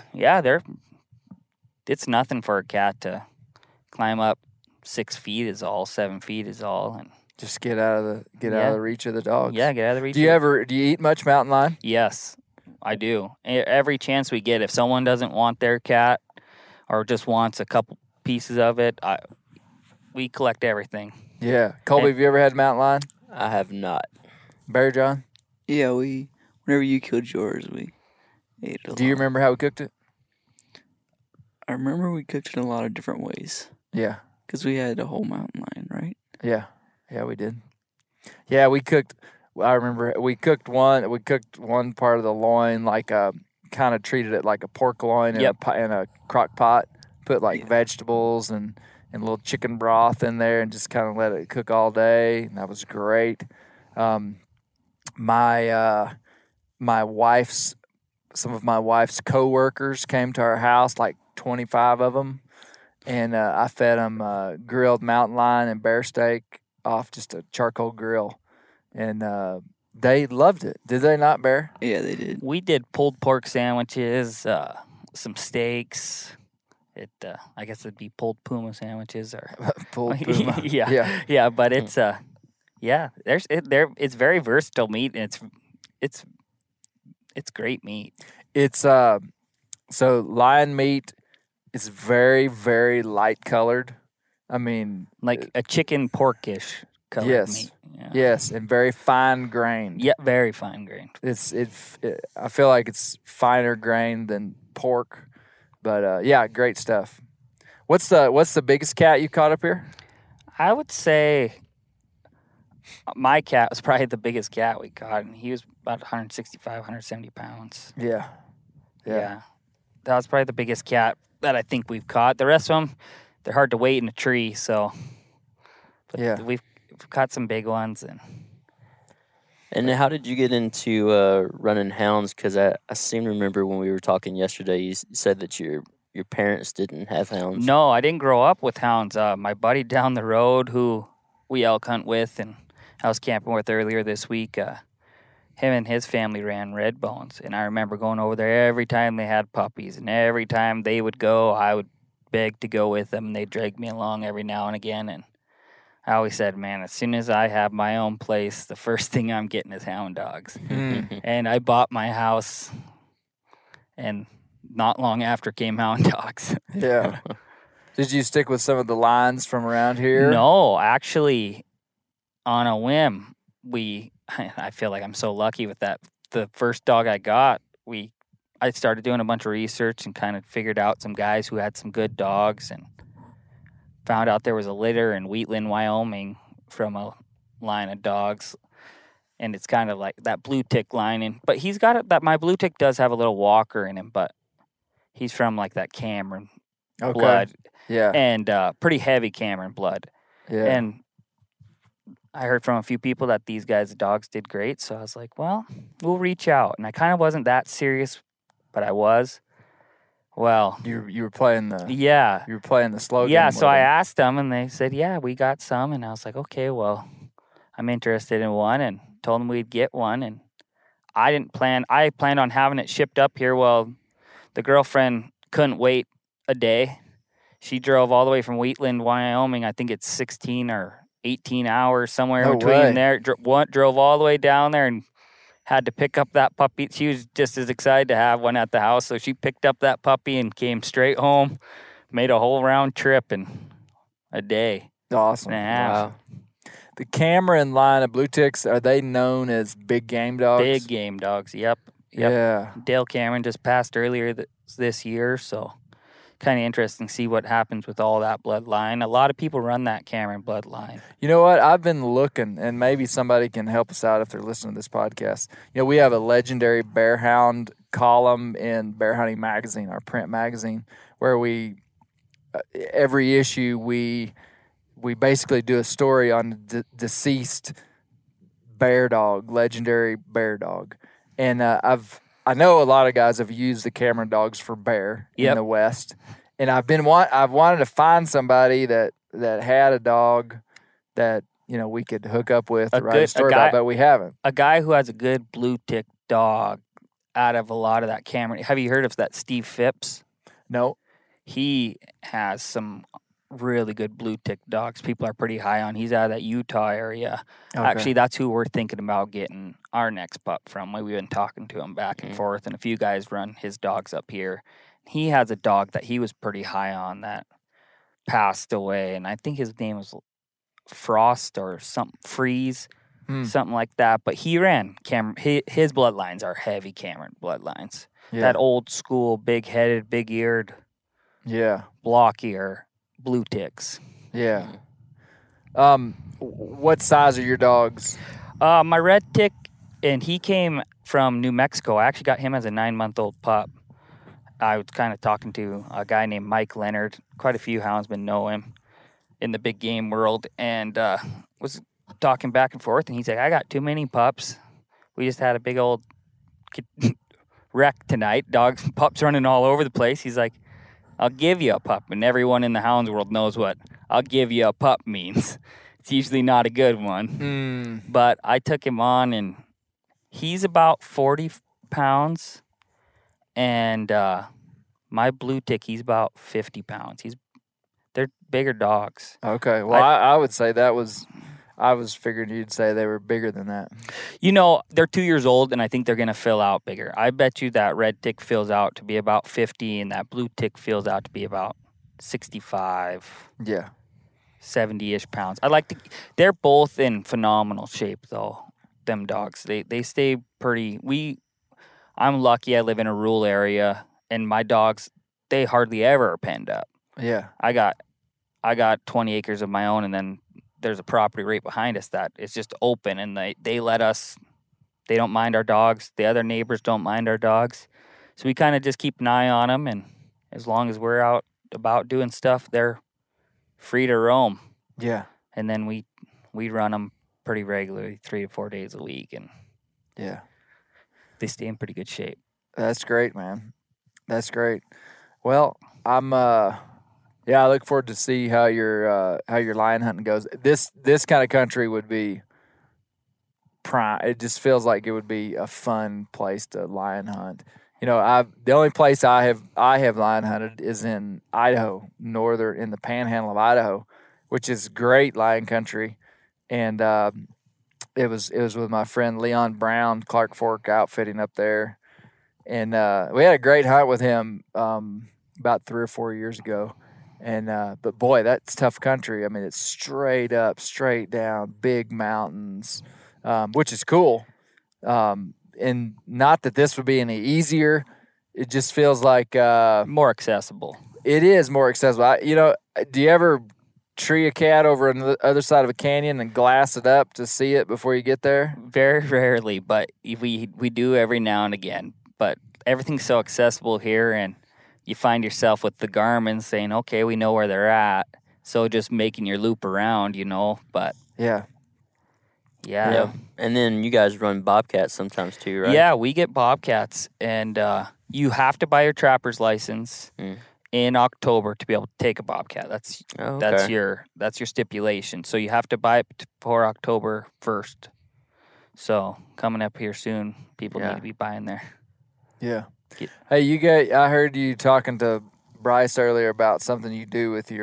it's nothing for a cat to climb up 6 feet is all, 7 feet is all, and just get out of the reach of the dogs. Yeah, get out of the reach. Do you eat much mountain lion? Yes, I do. Every chance we get, if someone doesn't want their cat or just wants a couple pieces of it, we collect everything. Yeah, Colby, have you ever had mountain lion? I have not. Bear John? Yeah, whenever you killed yours, we ate it. Do you remember how we cooked it? I remember we cooked it in a lot of different ways. Yeah. Because we had a whole mountain lion, right? Yeah. Yeah, we did. Yeah, we cooked. I remember we cooked one part of the loin, like kind of treated it like a pork loin in a crock pot. Put vegetables and a little chicken broth in there and just kind of let it cook all day. And that was great. Some of my wife's coworkers came to our house, like 25 of them. And I fed them grilled mountain lion and bear steak off just a charcoal grill. And They loved it. Did they not, Bear? Yeah, they did. We did pulled pork sandwiches, some steaks. I guess it'd be pulled puma sandwiches or Pulled puma. yeah. But it's it's very versatile meat, and it's great meat. It's so lion meat is very, very light colored. I mean, Like a chicken porkish colored yes, meat. Yeah. yes, and very fine grained. Yeah, very fine grained. I feel like it's finer grained than pork, but yeah, great stuff. What's the biggest cat you caught up here? I would say my cat was probably the biggest cat we caught, and he was about 165, 170 pounds. Yeah. Yeah. That was probably the biggest cat that I think we've caught. The rest of them, they're hard to weight in a tree, so. But Yeah. we've caught some big ones. And how did you get into running hounds? Because I seem to remember when we were talking yesterday, you said that your parents didn't have hounds. No, I didn't grow up with hounds. My buddy down the road who we elk hunt with and I was camping with earlier this week, him and his family ran red bones. And I remember going over there every time they had puppies. And every time they would go, I would beg to go with them. They'd drag me along every now and again. And I always said, man, as soon as I have my own place, the first thing I'm getting is hound dogs. And I bought my house, and not long after came hound dogs. Yeah. Did you stick with some of the lines from around here? No, actually, on a whim, I feel like I'm so lucky with that. The first dog I got, I started doing a bunch of research and kind of figured out some guys who had some good dogs and found out there was a litter in Wheatland, Wyoming from a line of dogs. And it's kind of like that blue tick line. But he's got it, that my blue tick does have a little walker in him, but he's from like that Cameron blood. Yeah. And pretty heavy Cameron blood. Yeah. And I heard from a few people that these guys' dogs did great. So I was like, well, we'll reach out. And I kind of wasn't that serious, but I was. Well, you were playing the slow game. Yeah, so I them. asked them, and they said, yeah, we got some. And I was like, okay, well, I'm interested in one, and told them we'd get one. And I planned on having it shipped up here. Well, the girlfriend couldn't wait a day. She drove all the way from Wheatland, Wyoming. I think it's 16 or 18 hours, somewhere in between there. Drove all the way down there and had to pick up that puppy. She was just as excited to have one at the house, so she picked up that puppy and came straight home, made a whole round trip in a day. Awesome. And a half. Wow. The Cameron line of blue ticks, are they known as big game dogs? Big game dogs, yep. Yeah. Dale Cameron just passed earlier this year, so kind of interesting to see what happens with all that bloodline. A lot of people run that Cameron bloodline. You know what? I've been looking, and maybe somebody can help us out if they're listening to this podcast. You know, we have a legendary bear hound column in Bear Hunting Magazine, our print magazine, where every issue we basically do a story on the deceased bear dog, legendary bear dog. And I know a lot of guys have used the Cameron dogs for bear in the West, and I've wanted to find somebody that had a dog that we could hook up with, write a story about, but we haven't. A guy who has a good blue tick dog out of a lot of that Cameron. Have you heard of that Steve Phipps? No. He has some really good blue tick dogs. People are pretty high on. He's out of that Utah area. Okay. Actually, that's who we're thinking about getting our next pup from. We've been talking to him back and forth, and a few guys run his dogs up here. He has a dog that he was pretty high on that passed away, and I think his name was Frost or something, Freeze, something like that. But he ran Cameron. His bloodlines are heavy Cameron bloodlines. Yeah. That old school, big-headed, big-eared, block-ear blue ticks. Yeah. What size are your dogs? My red tick, and he came from New Mexico. I actually got him as a 9-month-old pup. I was kind of talking to a guy named Mike Leonard. Quite a few houndsmen know him in the big game world, and was talking back and forth, and he's like, I got too many pups. We just had a big old wreck tonight. Pups running all over the place. He's like, I'll give you a pup. And everyone in the hounds world knows what I'll give you a pup means. It's usually not a good one. But I took him on, and He's about 40 pounds, and my blue tick, he's about 50 pounds. They're bigger dogs. Okay. Well, I would say I was figuring you'd say they were bigger than that. They're 2 years old, and I think they're going to fill out bigger. I bet you that red tick fills out to be about 50, and that blue tick fills out to be about 65. Yeah. 70-ish pounds. They're both in phenomenal shape, though, them dogs. They stay pretty. I'm lucky I live in a rural area, and my dogs, they hardly ever are penned up. Yeah. I got 20 acres of my own, and then there's a property right behind us that is just open, and they let us. They don't mind our dogs. The other neighbors don't mind our dogs, so we kind of just keep an eye on them, and as long as we're out about doing stuff, they're free to roam. Yeah. And then we run them pretty regularly, 3 to 4 days a week, and yeah, they stay in pretty good shape. That's great, man. That's great. Well, I look forward to see how your lion hunting goes. This kind of country would be prime. It just feels like it would be a fun place to lion hunt. The only place I have lion hunted is in Idaho, in the panhandle of Idaho, which is great lion country. And it was with my friend Leon Brown, Clark Fork Outfitting up there. And we had a great hunt with him about 3 or 4 years ago. And but boy, that's tough country. I mean, it's straight up, straight down, big mountains, which is cool. And not that this would be any easier. It just feels like more accessible. It is more accessible. Do you ever tree a cat over on the other side of a canyon and glass it up to see it before you get there? Very rarely, but we do every now and again. But everything's so accessible here, and you find yourself with the Garmin saying, okay, we know where they're at. So just making your loop around, but yeah. Yeah. And then you guys run bobcats sometimes too, right? Yeah, we get bobcats, and you have to buy your trapper's license in October to be able to take a bobcat. That's your stipulation. So you have to buy it before October 1st. So coming up here soon, people need to be buying there. Yeah. Hey, I heard you talking to Bryce earlier about something you do with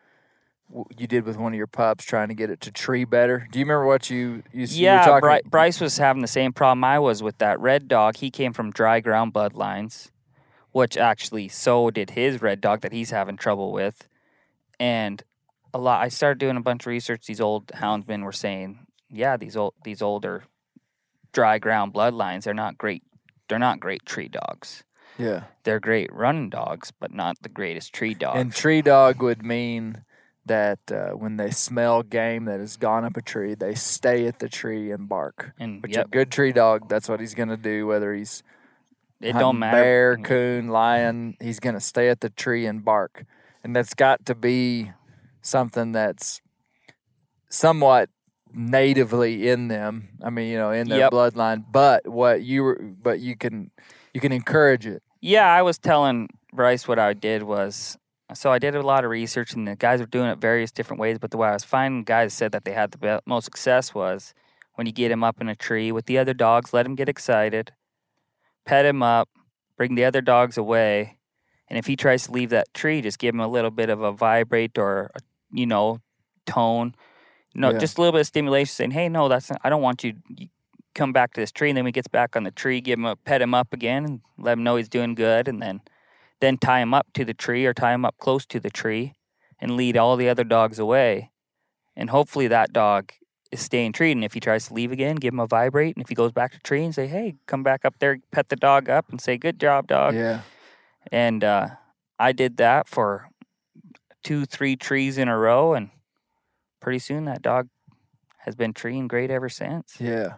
you did with one of your pups, trying to get it to tree better. Do you remember what you were talking? Bryce was having the same problem I was with that red dog. He came from dry ground bloodlines, which actually so did his red dog that he's having trouble with. And I started doing a bunch of research. These old houndsmen were saying, these older dry ground bloodlines, they're not great tree dogs. Yeah. They're great running dogs, but not the greatest tree dogs. And tree dog would mean that when they smell game that has gone up a tree, they stay at the tree and bark. A good tree dog, that's what he's going to do, whether he's don't matter. Bear, coon, lion, he's going to stay at the tree and bark. And that's got to be something that's somewhat natively in them. I mean, in their bloodline. But you can encourage it. Yeah, I was telling Bryce what I did was, so I did a lot of research, and the guys were doing it various different ways. But the way I was finding guys said that they had the most success was when you get him up in a tree with the other dogs, let him get excited, pet him up, bring the other dogs away, and if he tries to leave that tree, just give him a little bit of a vibrate or tone. Just a little bit of stimulation, saying, "Hey, no, I don't want you. You come back to this tree." And then when he gets back on the tree, pet him up again, and let him know he's doing good, and then tie him up to the tree or tie him up close to the tree, and lead all the other dogs away. And hopefully that dog is staying treated. And if he tries to leave again, give him a vibrate. And if he goes back to the tree and say, "Hey, come back up there," pet the dog up and say, "Good job, dog." Yeah. And I did that for 2-3 trees in a row, and pretty soon that dog has been treeing great ever since. Yeah.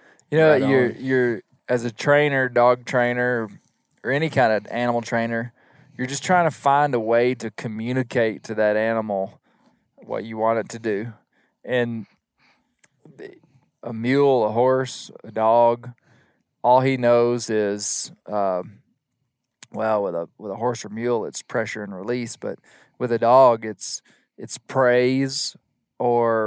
You're as a trainer, dog trainer, or any kind of animal trainer, you're just trying to find a way to communicate to that animal what you want it to do. And a mule, a horse, a dog, all he knows is, with a horse or mule, it's pressure and release. But with a dog, it's praise or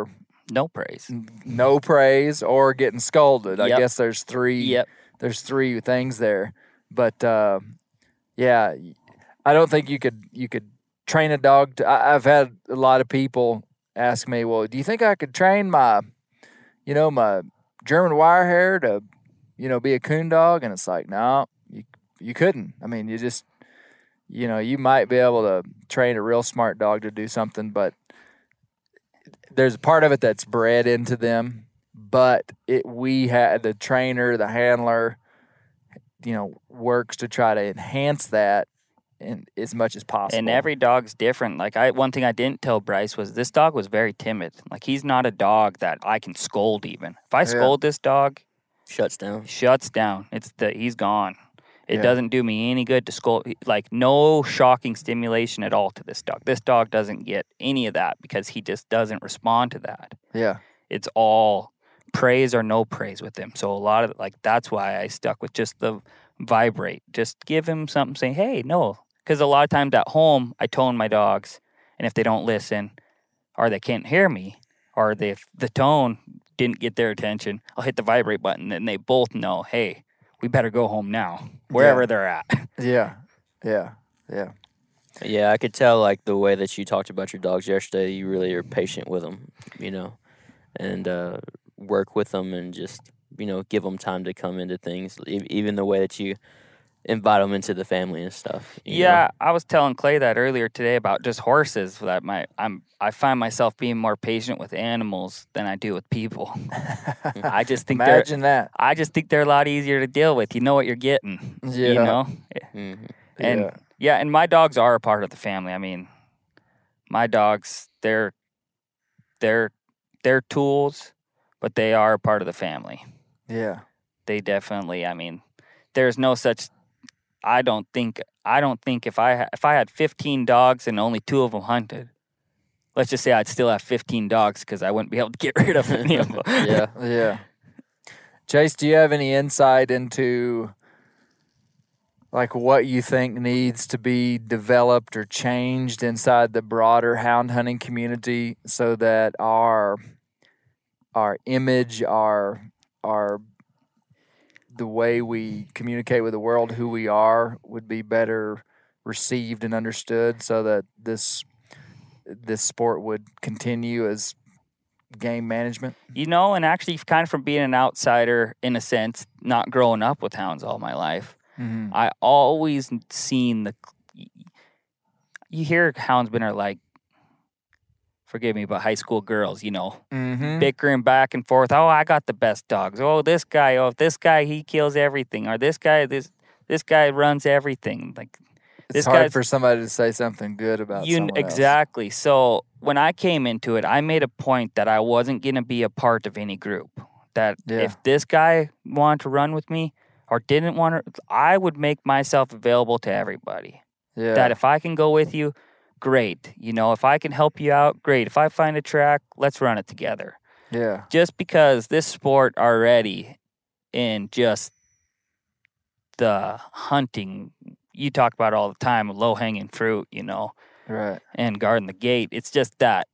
No praise. No praise or getting scolded. I Yep. guess there's three. Yep. There's three things there, but yeah, I don't think you could train a dog. I've had a lot of people ask me, "Well, do you think I could train my German Wirehair to, be a coon dog?" And it's like, no, you couldn't. I mean, you just, you might be able to train a real smart dog to do something, but there's a part of it that's bred into them. But we had the trainer, the handler, works to try to enhance that in as much as possible. And every dog's different. Like one thing I didn't tell Bryce was this dog was very timid. Like he's not a dog that I can scold even. If I scold this dog, Shuts down. He's gone. It Yeah. doesn't do me any good to scold. Like no shocking stimulation at all to this dog. This dog doesn't get any of that because he just doesn't respond to that. Yeah. It's all praise or no praise with him. So a lot of that's why I stuck with just the vibrate. Just give him something, say, hey, no. Because a lot of times at home, I tone my dogs, and if they don't listen, or they can't hear me, or if the tone didn't get their attention, I'll hit the vibrate button, and they both know, hey, we better go home now, wherever they're at. Yeah. Yeah. Yeah. Yeah, I could tell, like, the way that you talked about your dogs yesterday, you really are patient with them, and work with them and just, give them time to come into things, even the way that you invite them into the family and stuff. you know? I was telling Clay that earlier today about just horses. That I find myself being more patient with animals than I do with people. I just think Imagine that. I just think they're a lot easier to deal with. You know what you're getting. Yeah. You know? Mhm. And and my dogs are a part of the family. I mean, my dogs, they're tools, but they are a part of the family. Yeah. They definitely, I mean, there's no such I don't think if I had 15 dogs and only 2 of them hunted, let's just say I'd still have 15 dogs because I wouldn't be able to get rid of any of them. Yeah. Yeah. Chase, do you have any insight into like what you think needs to be developed or changed inside the broader hound hunting community so that our image, our the way we communicate with the world, who we are, would be better received and understood, so that this sport would continue as game management? And actually kind of from being an outsider in a sense, not growing up with hounds all my life, Mm-hmm. I always seen you hear houndsmen are like, forgive me, but high school girls, Mm-hmm. bickering back and forth. Oh, I got the best dogs. Oh, this guy, he kills everything. Or this guy runs everything. Like It's this hard guy's for somebody to say something good about someone else. exactly. So when I came into it, I made a point that I wasn't going to be a part of any group. That if this guy wanted to run with me or didn't want to, I would make myself available to everybody. Yeah. That if I can go with you, great. If I can help you out, great. If I find a track, let's run it together. Yeah. Just because this sport already in just the hunting, you talk about all the time, low-hanging fruit, Right. and guarding the gate. It's just that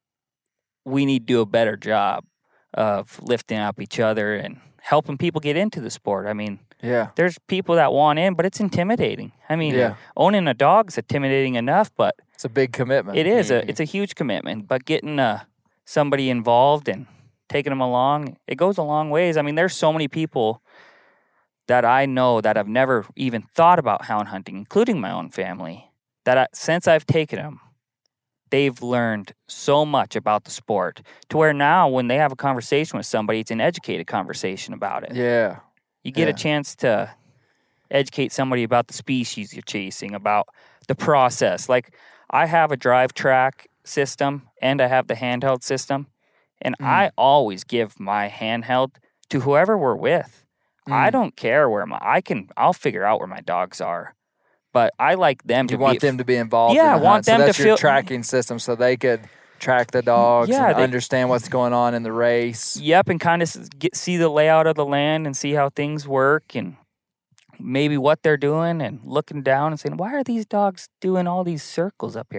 we need to do a better job of lifting up each other and helping people get into the sport. I mean, Yeah. there's people that want in, but it's intimidating. I mean, Yeah. owning a dog's intimidating enough, but It's a big commitment. it is it's a huge commitment. But getting somebody involved and taking them along, it goes a long ways. I mean, there's so many people that I know that have never even thought about hound hunting, including my own family, that since I've taken them, they've learned so much about the sport to where now when they have a conversation with somebody, it's an educated conversation about it. Yeah. You get Yeah. a chance to educate somebody about the species you're chasing, about the process. Like I have a drive track system and I have the handheld system, and I always give my handheld to whoever we're with. I don't care where I'll figure out where my dogs are, but I like them to You want them to be involved. Yeah, in I the want hunt. So them to that's your feel- tracking system, so they could track the dogs Yeah, and they- understand what's going on in the race. Yep, and kind of see the layout of the land and see how things work and maybe what they're doing and looking down and saying, why are these dogs doing all these circles up here?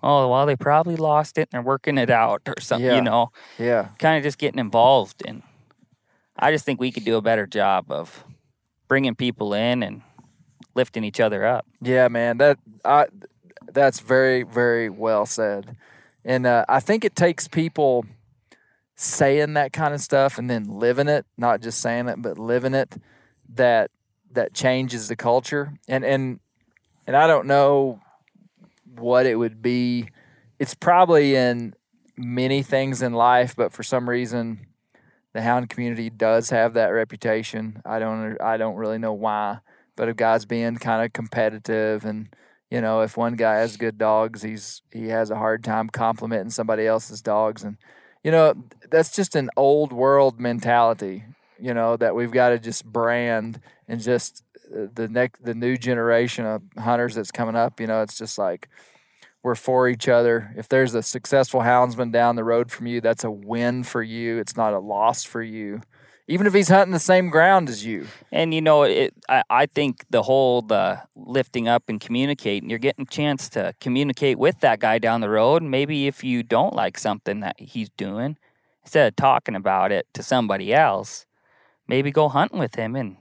oh, well, they probably lost it and they're working it out or something, Yeah. Yeah. kind of just getting involved. And I just think we could do a better job of bringing people in and lifting each other up. Yeah, man. That's very, very well said. And I think it takes people saying that kind of stuff and then living it, not just saying it, but living it, that changes the culture. And I don't know what it would be. It's probably in many things in life, but for some reason the hound community does have that reputation. I don't really know why, but of guys being kind of competitive, and if one guy has good dogs, he has a hard time complimenting somebody else's dogs, and that's just an old world mentality, that we've got to just brand, and just the new generation of hunters that's coming up, it's just like we're for each other. If there's a successful houndsman down the road from you, that's a win for you. It's not a loss for you, even if he's hunting the same ground as you. And I think the lifting up and communicating, you're getting a chance to communicate with that guy down the road. Maybe if you don't like something that he's doing, instead of talking about it to somebody else, maybe go hunting with him and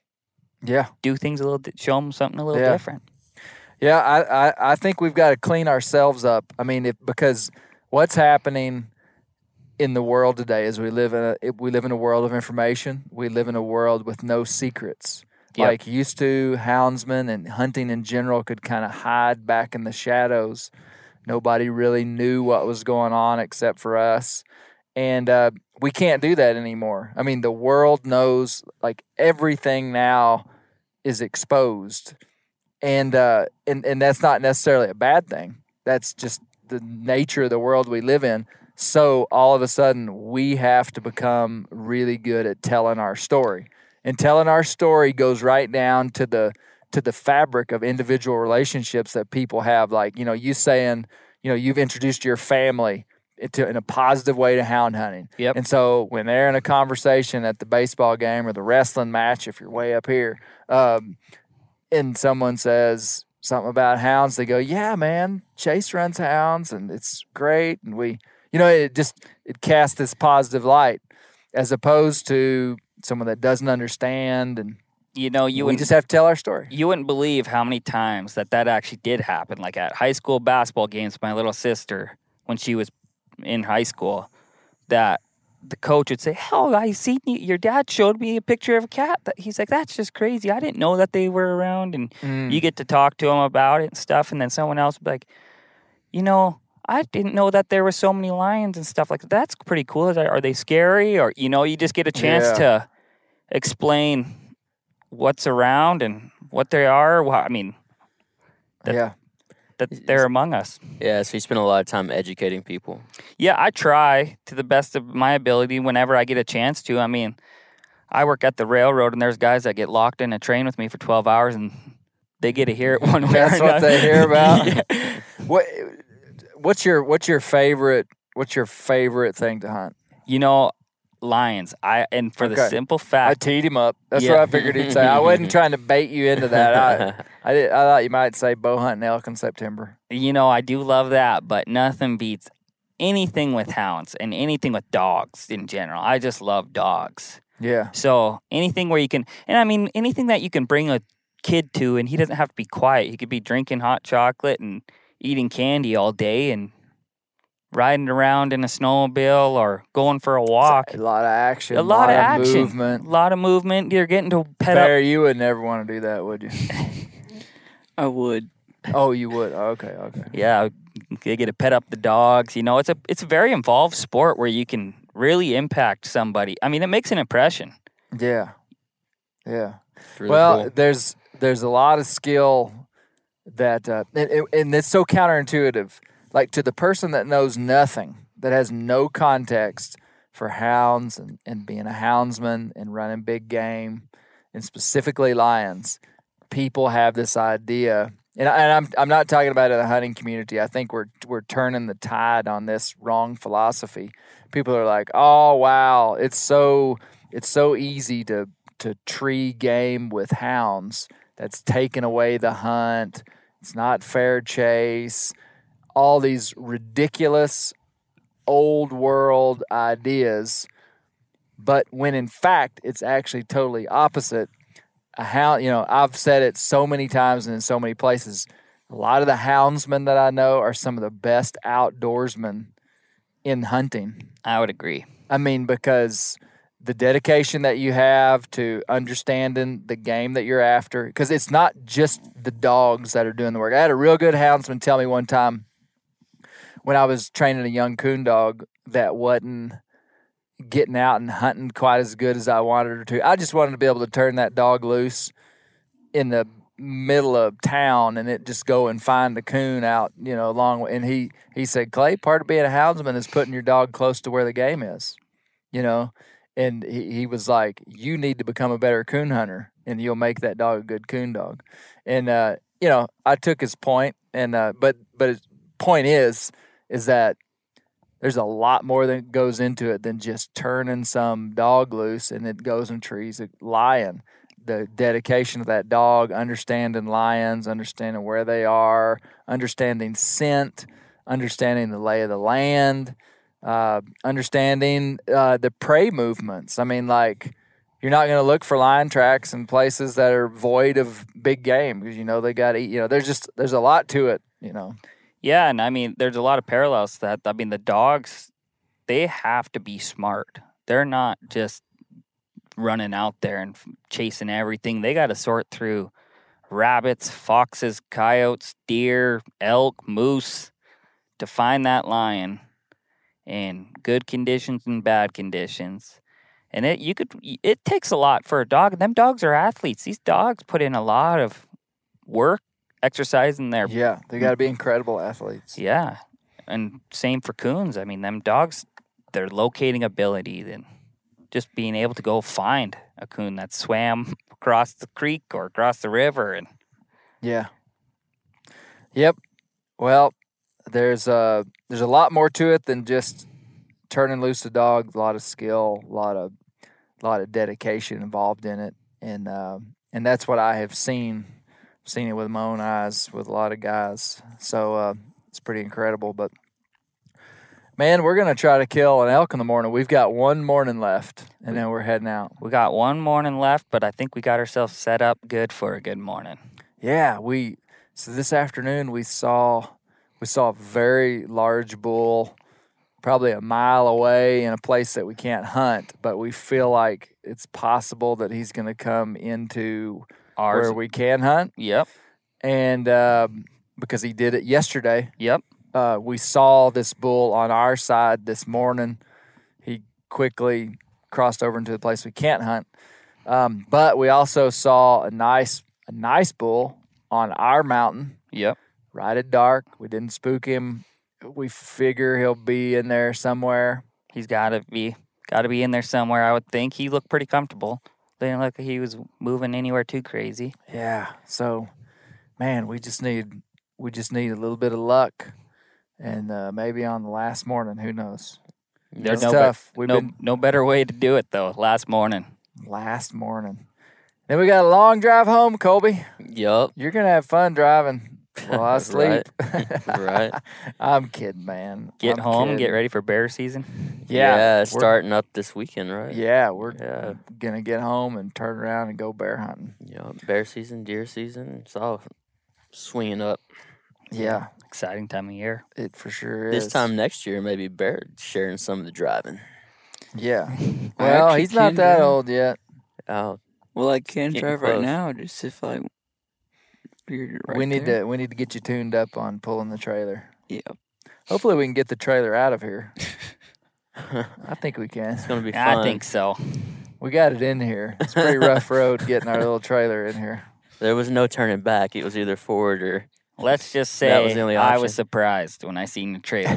do things show him something a little different. Yeah, I think we've got to clean ourselves up. I mean, because what's happening in the world today is we live in a world of information. We live in a world with no secrets. Yep. Like used to, houndsmen and hunting in general could kind of hide back in the shadows. Nobody really knew what was going on except for us. And we can't do that anymore. I mean, the world knows, like, everything now is exposed. And that's not necessarily a bad thing. That's just the nature of the world we live in. So all of a sudden, we have to become really good at telling our story. And telling our story goes right down to the fabric of individual relationships that people have. Like, you saying, you've introduced your family in a positive way to hound hunting. Yep. And so when they're in a conversation at the baseball game or the wrestling match, if you're way up here, and someone says something about hounds, they go, yeah, man, Chase runs hounds and it's great. And it casts this positive light, as opposed to someone that doesn't understand. And we just have to tell our story. You wouldn't believe how many times that actually did happen. Like at high school basketball games, my little sister, when she was in high school, that the coach would say, "Hell, I seen your dad showed me a picture of a cat." He's like, "That's just crazy. I didn't know that they were around." And you get to talk to him about it and stuff. And then someone else would be like, I didn't know that there were so many lions and stuff like that. That's pretty cool. Are they scary? Or, you just get a chance to explain what's around and what they are. Well, I mean, that they're among us. Yeah, so you spend a lot of time educating people. Yeah, I try to the best of my ability whenever I get a chance to. I mean, I work at the railroad, and there's guys that get locked in a train with me for 12 hours, and they get to hear it one way or another. That's what they hear about? Yeah. What's your favorite thing to hunt? Lions. The simple fact, I teed him up. That's what I figured he'd say. I wasn't trying to bait you into that. I thought you might say bow hunting elk in September. I do love that, but nothing beats anything with hounds and anything with dogs in general. I just love dogs. Yeah. So anything where you can, and I mean anything that you can bring a kid to, and he doesn't have to be quiet. He could be drinking hot chocolate and eating candy all day and riding around in a snowmobile or going for a walk. A lot of action. A lot of action. Movement. A lot of movement. You're getting to pet Bear, up. you would never want to do that, would you? I would. Oh, you would? Okay. Yeah, you get to pet up the dogs. It's a very involved sport where you can really impact somebody. I mean, it makes an impression. Yeah. Really well, cool. there's a lot of skill that, and it's so counterintuitive. Like, to the person that knows nothing, that has no context for hounds and being a houndsman and running big game, and specifically lions, people have this idea, and I'm not talking about it in the hunting community. I think we're turning the tide on this wrong philosophy. People are like, "Oh wow, it's so easy to tree game with hounds. That's taking away the hunt. It's not fair chase." all these ridiculous old world ideas, but when in fact it's actually totally opposite. I've said it so many times and in so many places. A lot of the houndsmen that I know are some of the best outdoorsmen in hunting. I would agree. I mean, because the dedication that you have to understanding the game that you're after, because it's not just the dogs that are doing the work. I had a real good houndsman tell me one time when I was training a young coon dog that wasn't getting out and hunting quite as good as I wanted her to. I just wanted to be able to turn that dog loose in the middle of town and it just go and find the coon out, long way. And he said, Clay, part of being a houndsman is putting your dog close to where the game is, And he was like, you need to become a better coon hunter and you'll make that dog a good coon dog. And, I took his point and, but his point is that there's a lot more that goes into it than just turning some dog loose and it goes and trees a lion. The dedication of that dog, understanding lions, understanding where they are, understanding scent, understanding the lay of the land, understanding the prey movements. I mean, like, you're not going to look for lion tracks in places that are void of big game because, they got to eat. There's a lot to it, Yeah, and I mean, there's a lot of parallels to that. I mean, the dogs, they have to be smart. They're not just running out there and chasing everything. They got to sort through rabbits, foxes, coyotes, deer, elk, moose to find that lion in good conditions and bad conditions. And it takes a lot for a dog. And them dogs are athletes. These dogs put in a lot of work, exercise in their... Yeah, they got to be incredible athletes. Yeah, and same for coons. I mean, them dogs, their locating ability, then just being able to go find a coon that swam across the creek or across the river. And yeah. Yep. Well, there's a lot more to it than just turning loose a dog. A lot of skill, a lot of dedication involved in it, and that's what I have seen. Seen it with my own eyes with a lot of guys. So it's pretty incredible. But man, we're gonna try to kill an elk in the morning. We've got one morning left, and then we're heading out. We got one morning left, but I think we got ourselves set up good for a good morning. Yeah, so this afternoon we saw a very large bull, probably a mile away in a place that we can't hunt, but we feel like it's possible that he's going to come into ours where we can hunt. Yep. And because he did it yesterday. Yep. We saw this bull on our side this morning. He quickly crossed over into the place we can't hunt. But we also saw a nice bull on our mountain. Yep. Right at dark. We didn't spook him. We figure he'll be in there somewhere. He's got to be in there somewhere, I would think. He looked pretty comfortable. Didn't look like he was moving anywhere too crazy. Yeah. So, man, we just need a little bit of luck, and maybe on the last morning, who knows? There's it's tough. No better way to do it though. Last morning. Then we got a long drive home, Colby. Yup. You're gonna have fun driving while I sleep. Right. I'm kidding, man. Get home, get ready for bear season. Yeah, starting up this weekend, right? Yeah, we're gonna get home and turn around and go bear hunting. Yeah, bear season, deer season, it's all swinging up. Yeah, exciting time of year. It for sure is. This time next year, maybe Bear sharing some of the driving. Yeah. Well, he's not that old yet. Oh, well, I can drive right now. Just if I. We need to get you tuned up on pulling the trailer. Yeah. Hopefully we can get the trailer out of here. I think we can. It's gonna be fun. I think so. We got it in here. It's a pretty rough road getting our little trailer in here. There was no turning back. It was either forward or. Let's just say that was the only I option. was surprised when I seen the trailer.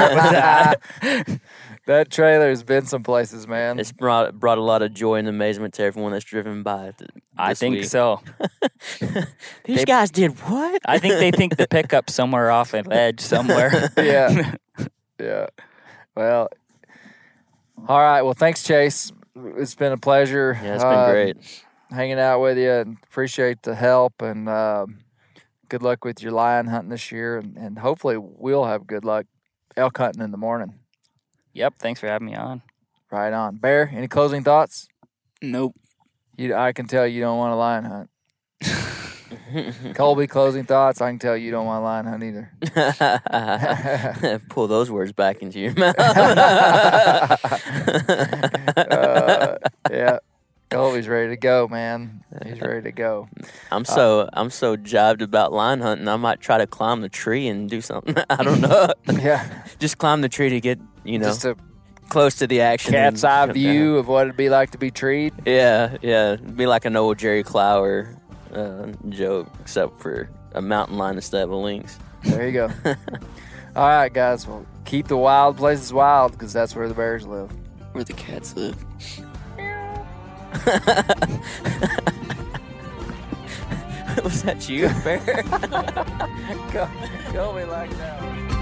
That trailer's been some places, man. It's brought a lot of joy and amazement to everyone that's driven by. I think week. so. These guys did what? I think they think the pickup's somewhere off an edge somewhere. Yeah. Yeah. Well, all right. Well, thanks, Chase. It's been a pleasure. Yeah, it's been great hanging out with you, and appreciate the help and good luck with your lion hunting this year, and hopefully we'll have good luck elk hunting in the morning. Yep, thanks for having me on. Right on. Bear, any closing thoughts? Nope. I can tell you don't want to lion hunt. Colby, closing thoughts? I can tell you don't want to lion hunt either. Pull those words back into your mouth. Yeah. Colby's ready to go, man. He's ready to go. I'm so jived about lion hunting. I might try to climb the tree and do something. I don't know. Yeah. Just climb the tree to get, Just a close to the action. cat's eye view of what it'd be like to be treed. Yeah. It'd be like an old Jerry Clower joke, except for a mountain lion instead of a lynx. There you go. All right, guys. Well, keep the wild places wild, because that's where the bears live. Where the cats live. Was that you, Bear? Colby like that.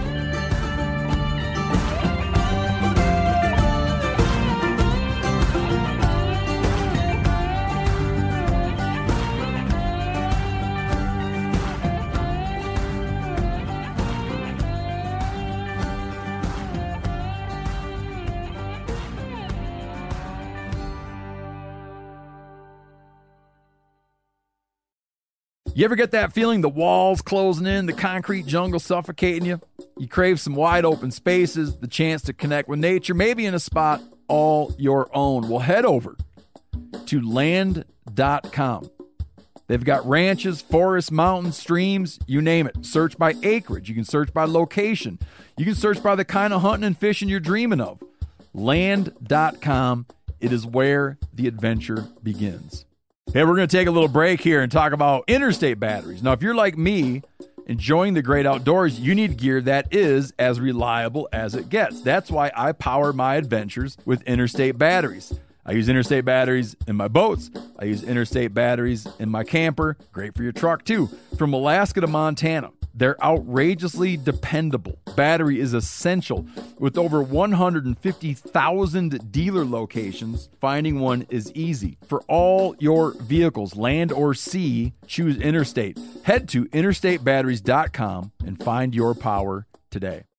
You ever get that feeling the walls closing in, the concrete jungle suffocating you? You crave some wide open spaces, the chance to connect with nature, maybe in a spot all your own. Well, head over to land.com. They've got ranches, forests, mountains, streams, you name it. Search by acreage. You can search by location. You can search by the kind of hunting and fishing you're dreaming of. Land.com. It is where the adventure begins. Hey, we're going to take a little break here and talk about Interstate batteries. Now, if you're like me, enjoying the great outdoors, you need gear that is as reliable as it gets. That's why I power my adventures with Interstate batteries. I use Interstate batteries in my boats. I use Interstate batteries in my camper. Great for your truck, too. From Alaska to Montana, they're outrageously dependable. Battery is essential. With over 150,000 dealer locations, finding one is easy. For all your vehicles, land or sea, choose Interstate. Head to interstatebatteries.com and find your power today.